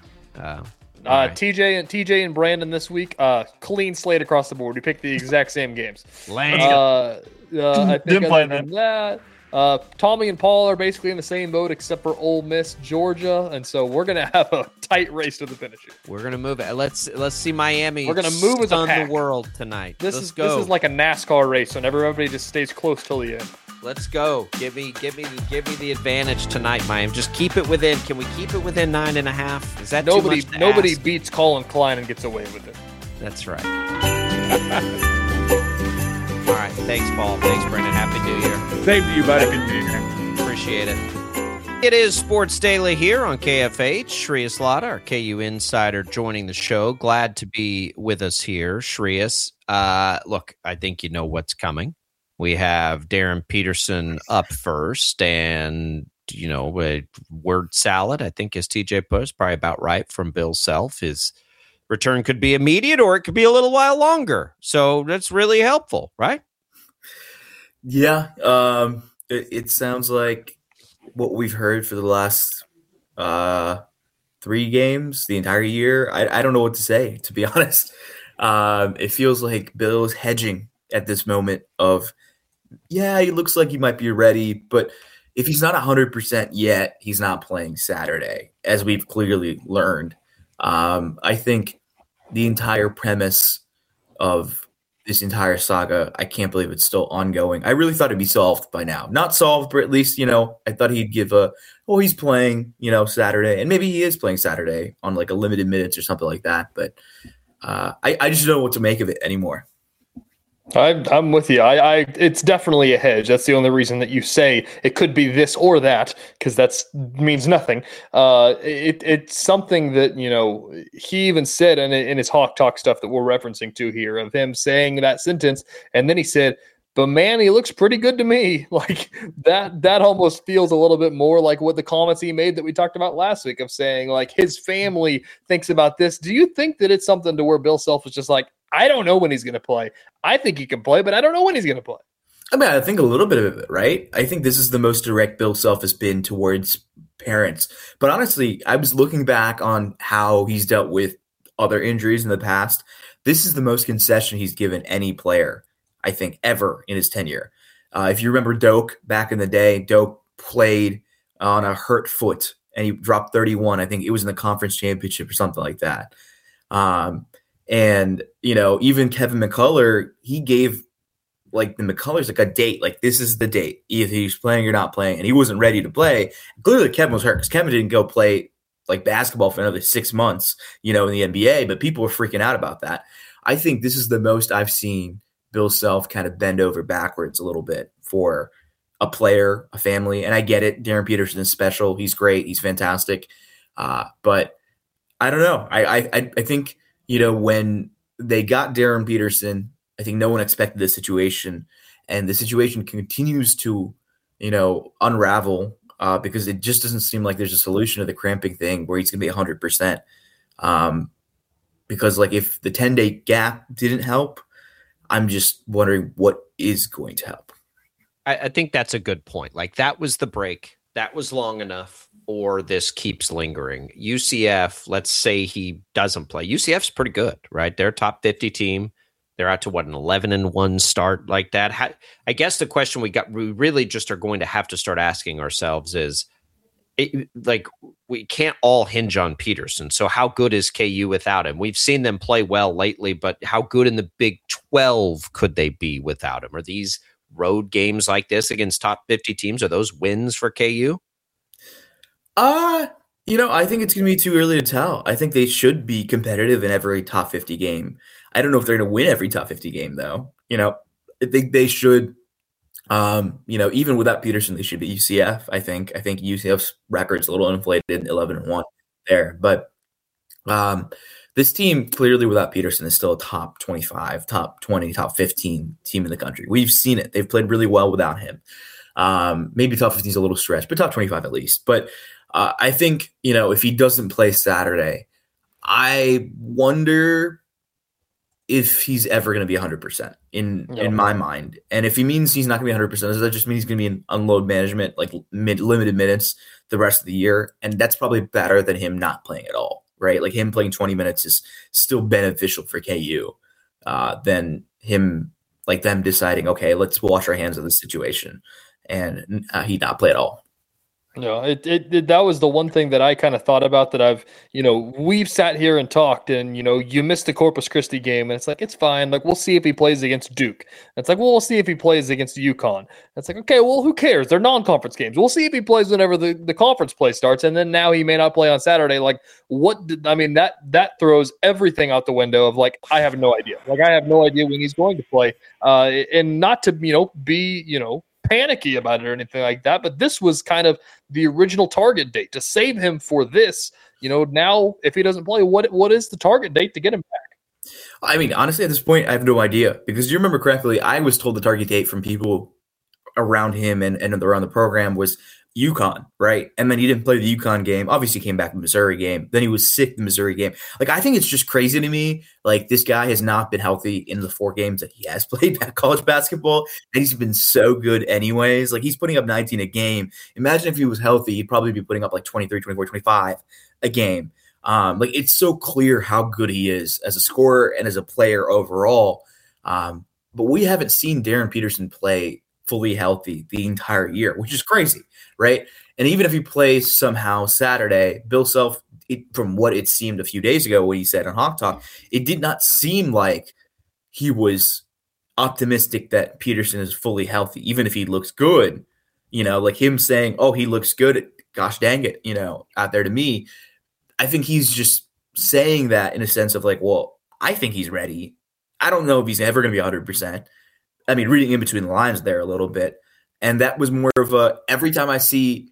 TJ and Brandon this week, clean slate across the board. We picked the exact same games. I think other than that, Tommy and Paul are basically in the same boat except for Ole Miss, Georgia, and so we're gonna have a tight race to the finish. We're gonna move it. Let's see Miami. We're gonna move as a pack. The world tonight. This is like a NASCAR race, and everybody just stays close till the end. Let's go. Give me the advantage tonight, Miami. Just keep it within. Can we keep it within 9.5? Is that nobody? Too much to nobody ask? Beats Colin Klein and gets away with it. That's right. All right. Thanks, Paul. Thanks, Brendan. Happy New Year. Same to you, buddy. Happy New Year. Appreciate it. It is Sports Daily here on KFH. Shreyas Laddha, our KU insider, joining the show. Glad to be with us here, Shreyas. Look, I think you know what's coming. We have Darren Peterson up first, and, you know, a word salad, I think, as TJ put, is probably about right from Bill Self. His return could be immediate or it could be a little while longer. So that's really helpful, right? Yeah. It sounds like what we've heard for the last 3 games, the entire year. I don't know what to say, to be honest. It feels like Bill is hedging at this moment of, yeah, he looks like he might be ready, but if he's not 100% yet, he's not playing Saturday, as we've clearly learned. I think the entire premise of this entire saga, I can't believe it's still ongoing. I really thought it'd be solved by now. Not solved, but at least, you know, I thought he'd give he's playing, you know, Saturday, and maybe he is playing Saturday on like a limited minutes or something like that. But I just don't know what to make of it anymore. I'm with you. It's definitely a hedge. That's the only reason that you say it could be this or that, because that means nothing. It's something that, you know, he even said in his Hawk Talk stuff that we're referencing to here, of him saying that sentence, and then he said, but man, he looks pretty good to me. Like that almost feels a little bit more like what the comments he made that we talked about last week of saying like his family thinks about this. Do you think that it's something to where Bill Self is just like, I don't know when he's going to play. I think he can play, but I don't know when he's going to play. I mean, I think a little bit of it, right? I think this is the most direct Bill Self has been towards parents. But honestly, I was looking back on how he's dealt with other injuries in the past. This is the most concession he's given any player, I think, ever in his tenure. If you remember Doak back in the day, Doak played on a hurt foot and he dropped 31. I think it was in the conference championship or something like that. And, even Kevin McCullough, he gave like the McCullers like a date, like this is the date, either he's playing or not playing, and he wasn't ready to play. Clearly Kevin was hurt because Kevin didn't go play like basketball for another 6 months, in the NBA, but people were freaking out about that. I think this is the most I've seen Bill Self kind of bend over backwards a little bit for a player, a family. And I get it. Darren Peterson is special. He's great. He's fantastic. But I don't know. I think, when they got Darren Peterson, I think no one expected this situation, and the situation continues to, unravel because it just doesn't seem like there's a solution to the cramping thing where he's going to be 100%. Because like if the 10-day gap didn't help, I'm just wondering what is going to help. I think that's a good point. Like that was the break. That was long enough, or this keeps lingering. UCF, let's say he doesn't play. UCF's pretty good, right? They're a top 50 team. They're out to an 11-1 start like that. I guess the question we really just are going to have to start asking ourselves is, we can't all hinge on Peterson. So how good is KU without him? We've seen them play well lately, but how good in the Big 12 could they be without him? Are these road games like this against top 50 teams? Are those wins for KU? I think it's going to be too early to tell. I think they should be competitive in every top 50 game. I don't know if they're going to win every top 50 game, though. I think they should, even without Peterson, they should be UCF. I think UCF's record's a little inflated, 11-1 there. But this team, clearly without Peterson, is still a top 25, top 20, top 15 team in the country. We've seen it. They've played really well without him. Maybe top 15 is a little stretch, but top 25 at least. But I think, if he doesn't play Saturday, I wonder if he's ever going to be 100% in my mind. And if he means he's not going to be 100%, does that just mean he's going to be in unload management, like limited minutes the rest of the year? And that's probably better than him not playing at all, right? Like him playing 20 minutes is still beneficial for KU than him, like them deciding, okay, let's wash our hands of the situation and he not play at all. No, that was the one thing that I kind of thought about that I've, we've sat here and talked and, you missed the Corpus Christi game and it's like, it's fine. Like, we'll see if he plays against Duke. And it's like, well, we'll see if he plays against UConn. And it's like, okay, well, who cares? They're non-conference games. We'll see if he plays whenever the conference play starts. And then now he may not play on Saturday. Like that throws everything out the window of like, I have no idea. Like, I have no idea when he's going to play and not to, be, panicky about it or anything like that, but this was kind of the original target date to save him for this. Now if he doesn't play, what is the target date to get him back? I mean, honestly, at this point, I have no idea because you remember correctly, I was told the target date from people around him and around the program was UConn, right? And then he didn't play the UConn game. Obviously, he came back in the Missouri game. Then he was sick the Missouri game. Like, I think it's just crazy to me. Like, this guy has not been healthy in the 4 games that he has played college basketball, and he's been so good anyways. Like, he's putting up 19 a game. Imagine if he was healthy, he'd probably be putting up like 23, 24, 25 a game. Like, it's so clear how good he is as a scorer and as a player overall. But we haven't seen Darren Peterson play fully healthy the entire year, which is crazy, right? And even if he plays somehow Saturday, Bill Self, from what it seemed a few days ago when he said on Hawk Talk, it did not seem like he was optimistic that Peterson is fully healthy, even if he looks good. Like him saying, oh, he looks good, gosh dang it, out there to me. I think he's just saying that in a sense of like, well, I think he's ready. I don't know if he's ever going to be 100%. I mean, reading in between the lines there a little bit. And that was more of every time I see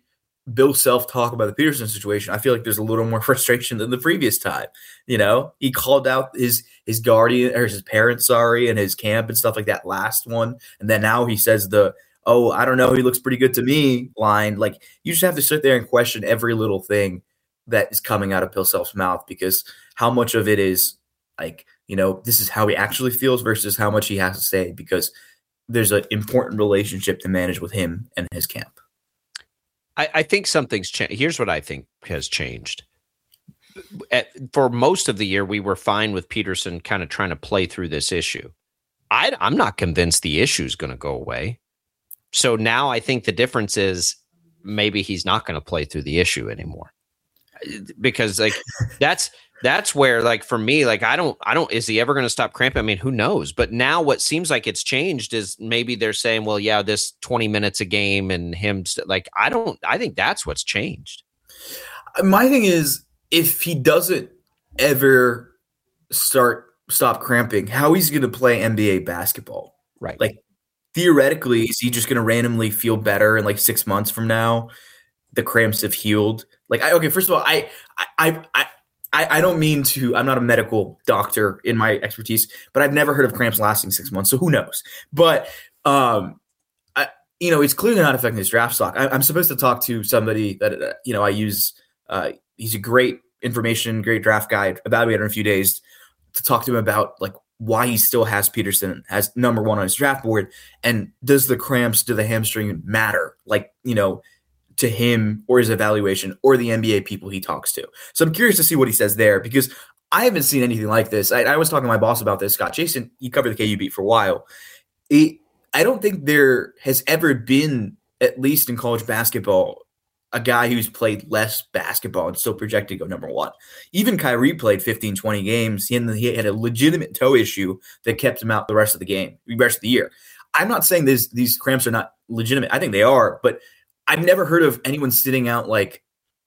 Bill Self talk about the Peterson situation, I feel like there's a little more frustration than the previous time. He called out his guardian or his parents, and his camp and stuff like that last one. And then now he says I don't know, he looks pretty good to me line. Like, you just have to sit there and question every little thing that is coming out of Bill Self's mouth, because how much of it is like, this is how he actually feels versus how much he has to say, because there's an important relationship to manage with him and his camp. I think something's changed. Here's what I think has changed. For most of the year, we were fine with Peterson kind of trying to play through this issue. I'm not convinced the issue is going to go away. So now I think the difference is maybe he's not going to play through the issue anymore, because like that's where, like, for me, like, I don't, is he ever going to stop cramping? I mean, who knows? But now what seems like it's changed is maybe they're saying, well, yeah, this 20 minutes a game and him, I think that's what's changed. My thing is, if he doesn't ever stop cramping, how he's going to play NBA basketball? Right. Like, theoretically, is he just going to randomly feel better in like 6 months from now? The cramps have healed. Like, first of all, I don't mean to, I'm not a medical doctor in my expertise, but I've never heard of cramps lasting 6 months. So who knows? But, it's clearly not affecting his draft stock. I'm supposed to talk to somebody that, I use. He's a great great draft guy, evaluator in a few days, to talk to him about like why he still has Peterson as number 1 on his draft board. And does the cramps, do the hamstring matter? Like, to him or his evaluation or the NBA people he talks to. So I'm curious to see what he says there, because I haven't seen anything like this. I was talking to my boss about this, Scott Jason. He covered the KU beat for a while. I don't think there has ever been, at least in college basketball, a guy who's played less basketball and still projected to go number 1. Even Kyrie played 15, 20 games. He had a legitimate toe issue that kept him out the rest of the year. I'm not saying these cramps are not legitimate. I think they are, but I've never heard of anyone sitting out like,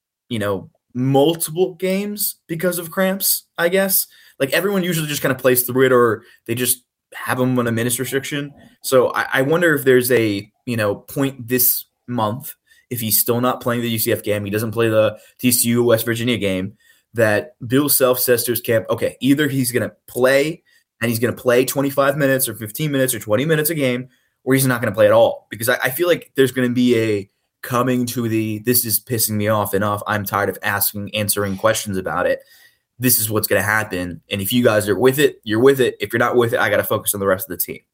multiple games because of cramps, I guess. Like, everyone usually just kind of plays through it, or they just have them on a minutes restriction. So I wonder if there's a, point this month, if he's still not playing the UCF game, he doesn't play the TCU West Virginia game, that Bill Self says to his camp, okay, either he's going to play and he's going to play 25 minutes or 15 minutes or 20 minutes a game, or he's not going to play at all. Because I feel like there's going to be a coming to this is pissing me off enough. I'm tired of answering questions about it. This is what's going to happen. And if you guys are with it, you're with it. If you're not with it, I got to focus on the rest of the team.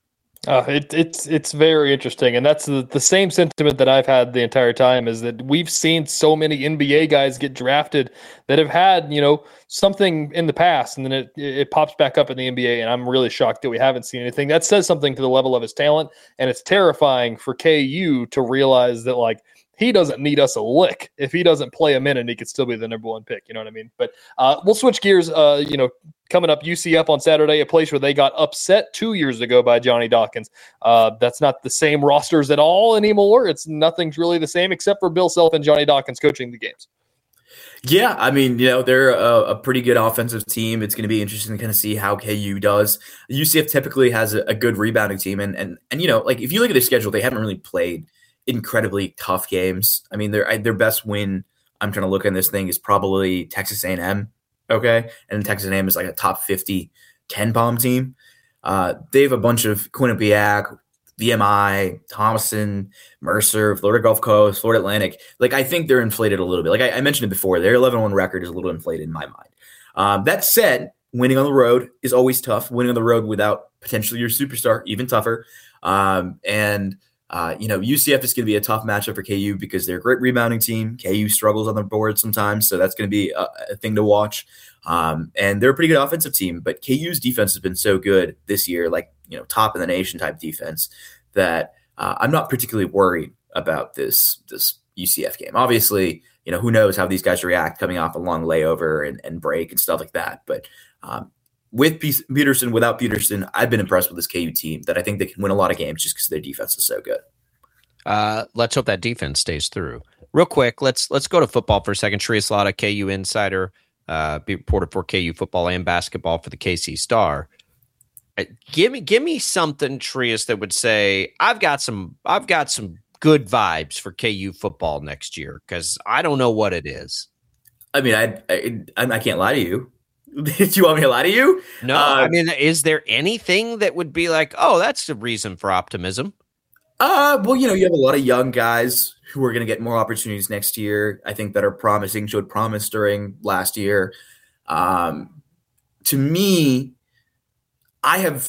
It's very interesting, and that's the same sentiment that I've had the entire time, is that we've seen so many NBA guys get drafted that have had something in the past, and then it pops back up in the NBA, and I'm really shocked that we haven't seen anything. That says something to the level of his talent, and it's terrifying for KU to realize that, like, he doesn't need us a lick. If he doesn't play a minute, he could still be the number 1 pick. You know what I mean? But we'll switch gears. Coming up, UCF on Saturday, a place where they got upset 2 years ago by Johnny Dawkins. That's not the same rosters at all anymore. Nothing's really the same except for Bill Self and Johnny Dawkins coaching the games. Yeah, I mean, they're a pretty good offensive team. It's going to be interesting to kind of see how KU does. UCF typically has a good rebounding team, and like, if you look at their schedule, they haven't really played incredibly tough games. I mean, their best win, I'm trying to look at this thing, is probably Texas A&M. Okay, and Texas A&M is like a top 50 10-bomb team. They have a bunch of Quinnipiac, VMI, Thomason, Mercer, Florida Gulf Coast, Florida Atlantic. Like, I think they're inflated a little bit. Like I mentioned it before, their 11-1 record is a little inflated in my mind. That said, winning on the road is always tough. Winning on the road without potentially your superstar, even tougher. UCF is going to be a tough matchup for KU because they're a great rebounding team. KU struggles on the board sometimes, so that's going to be a thing to watch. And they're a pretty good offensive team, but KU's defense has been so good this year, like, top of the nation type defense, that I'm not particularly worried about this UCF game. Obviously, who knows how these guys react coming off a long layover and break and stuff like that. But with Peterson, without Peterson, I've been impressed with this KU team that I think they can win a lot of games just because their defense is so good. Let's hope that defense stays through. Real quick, let's go to football for a second. Trias Lotta, KU insider, reporter for KU football and basketball for the KC Star. Give me something, Trias, that would say I've got some good vibes for KU football next year? Because I don't know what it is. I mean, I can't lie to you. Did you want me to lie to you? No, I mean, is there anything that would be like, oh, that's a reason for optimism? Well, you have a lot of young guys who are going to get more opportunities next year. I think that are promising, showed promise during last year. To me, I've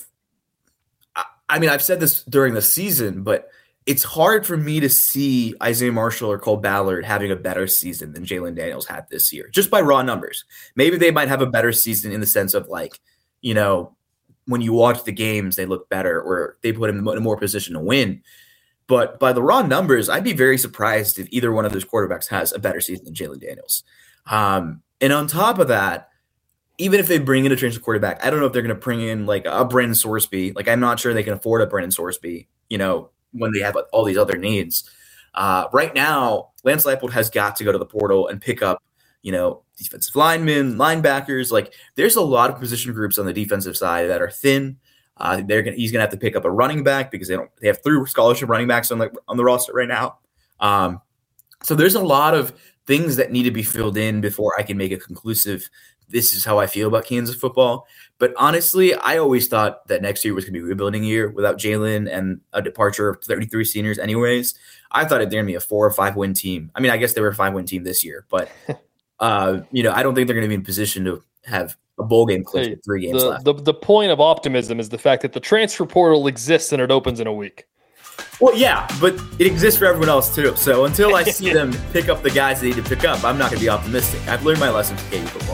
said this during the season, but it's hard for me to see Isaiah Marshall or Cole Ballard having a better season than Jalen Daniels had this year, just by raw numbers. Maybe they might have a better season in the sense of when you watch the games, they look better or they put him in a more position to win. But by the raw numbers, I'd be very surprised if either one of those quarterbacks has a better season than Jalen Daniels. And on top of that, even if they bring in a transfer quarterback, I don't know if they're going to bring in like a Brendan Sorsby. Like, I'm not sure they can afford a Brendan Sorsby, when they have all these other needs. Right now, Lance Leipold has got to go to the portal and pick up, defensive linemen, linebackers. Like, there's a lot of position groups on the defensive side that are thin. He's going to have to pick up a running back because they have 3 scholarship running backs on the roster right now. So there's a lot of things that need to be filled in before I can make a conclusive, this is how I feel about Kansas football. But honestly, I always thought that next year was going to be a rebuilding year without Jalen and a departure of 33 seniors anyways. I thought it'd going to be a 4 or 5 win team. I mean, I guess they were a 5-win team this year, but I don't think they're going to be in position to have a bowl game close with 3 games left. The point of optimism is the fact that the transfer portal exists and it opens in a week. Well, yeah, but it exists for everyone else too. So until I see them pick up the guys they need to pick up, I'm not going to be optimistic. I've learned my lesson from KU football.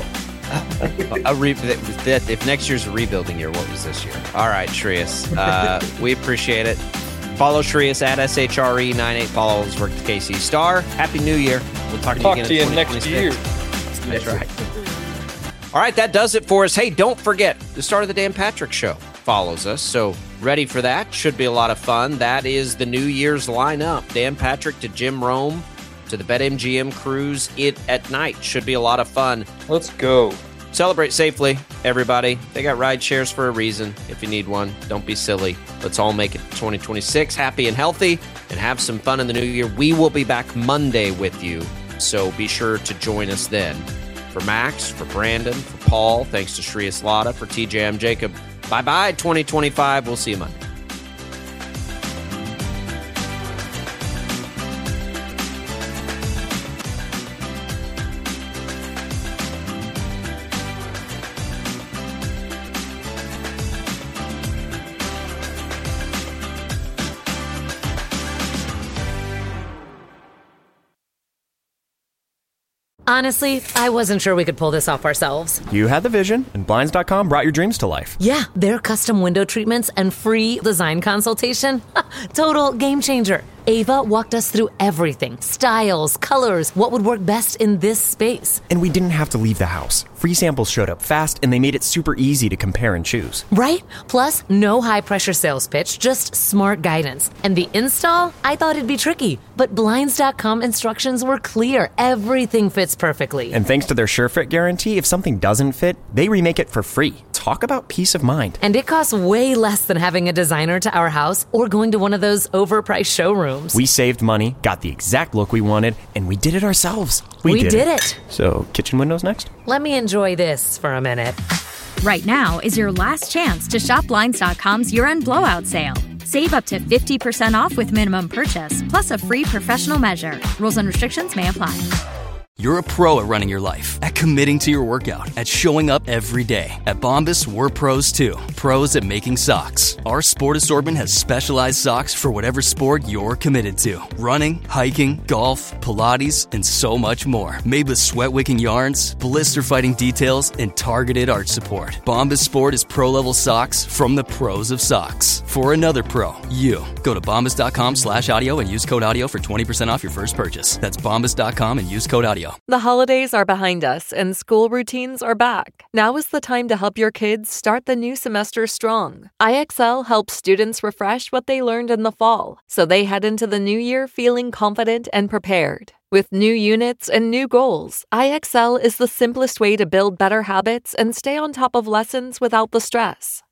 If next year's a rebuilding year, what was this year? All right, Shreyas. We appreciate it. Follow Shreyas at SHRE98. Follow his work at KC Star. Happy New Year. We'll talk to you again next year. That's right. All right, that does it for us. Hey, don't forget, the start of the Dan Patrick Show follows us, so ready for that. Should be a lot of fun. That is the New Year's lineup. Dan Patrick to Jim Rome to the BetMGM cruise at night. Should be a lot of fun. Let's go. Celebrate safely, everybody. They got ride shares for a reason. If you need one, don't be silly. Let's all make it 2026 happy and healthy and have some fun in the new year. We will be back Monday with you, so be sure to join us then. For Max, for Brandon, for Paul, thanks to Shreyas Laddha, for TJ, I'm Jacob. Bye-bye, 2025. We'll see you Monday. Honestly, I wasn't sure we could pull this off ourselves. You had the vision, and Blinds.com brought your dreams to life. Yeah, their custom window treatments and free design consultation. Total game changer. Ava walked us through everything. Styles, colors, what would work best in this space. And we didn't have to leave the house. Free samples showed up fast, and they made it super easy to compare and choose. Right? Plus, no high-pressure sales pitch, just smart guidance. And the install? I thought it'd be tricky. But Blinds.com instructions were clear. Everything fits perfectly. And thanks to their SureFit guarantee, if something doesn't fit, they remake it for free. Talk about peace of mind. And it costs way less than having a designer to our house or going to one of those overpriced showrooms. We saved money, got the exact look we wanted, and we did it ourselves. We did it. So, kitchen windows next? Let me enjoy this for a minute. Right now is your last chance to shop Blinds.com's year-end blowout sale. Save up to 50% off with minimum purchase, plus a free professional measure. Rules and restrictions may apply. You're a pro at running your life, at committing to your workout, at showing up every day. At Bombas, we're pros too. Pros at making socks. Our sport assortment has specialized socks for whatever sport you're committed to. Running, hiking, golf, Pilates, and so much more. Made with sweat-wicking yarns, blister-fighting details, and targeted arch support. Bombas Sport is pro-level socks from the pros of socks. For another pro, you. Go to bombas.com/audio and use code audio for 20% off your first purchase. That's bombas.com and use code audio. The holidays are behind us and school routines are back. Now is the time to help your kids start the new semester strong. IXL helps students refresh what they learned in the fall, so they head into the new year feeling confident and prepared. With new units and new goals, IXL is the simplest way to build better habits and stay on top of lessons without the stress.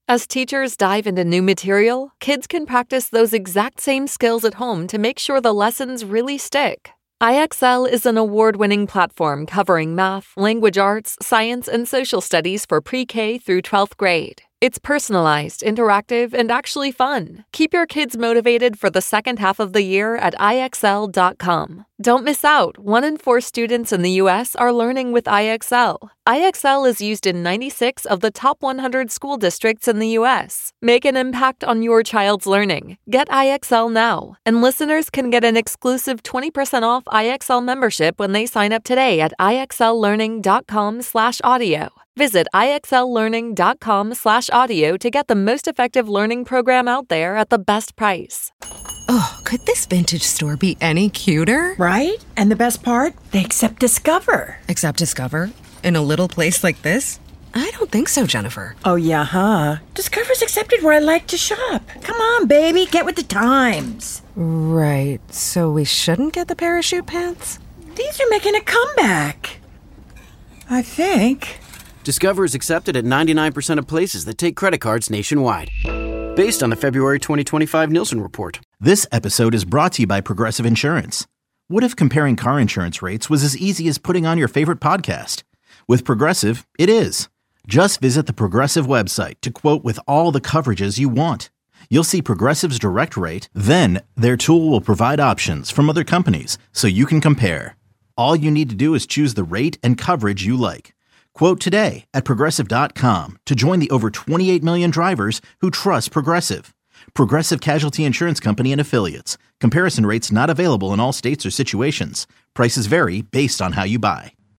As teachers dive into new material, kids can practice those exact same skills at home to make sure the lessons really stick. IXL is an award-winning platform covering math, language arts, science, and social studies for pre-K through 12th grade. It's personalized, interactive, and actually fun. Keep your kids motivated for the second half of the year at IXL.com. Don't miss out. 1 in 4 students in the U.S. are learning with IXL. IXL is used in 96 of the top 100 school districts in the U.S. Make an impact on your child's learning. Get IXL now. And listeners can get an exclusive 20% off IXL membership when they sign up today at IXLlearning.com/audio. Visit IXLlearning.com/audio to get the most effective learning program out there at the best price. Oh, could this vintage store be any cuter? Right? And the best part? They accept Discover. Accept Discover? In a little place like this? I don't think so, Jennifer. Oh, yeah, huh? Discover's accepted where I like to shop. Come on, baby, get with the times. Right, so we shouldn't get the parachute pants? These are making a comeback. I think. Discover is accepted at 99% of places that take credit cards nationwide. Based on the February 2025 Nielsen report. This episode is brought to you by Progressive Insurance. What if comparing car insurance rates was as easy as putting on your favorite podcast? With Progressive, it is. Just visit the Progressive website to quote with all the coverages you want. You'll see Progressive's direct rate, then their tool will provide options from other companies so you can compare. All you need to do is choose the rate and coverage you like. Quote today at Progressive.com to join the over 28 million drivers who trust Progressive. Progressive Casualty Insurance Company and Affiliates. Comparison rates not available in all states or situations. Prices vary based on how you buy.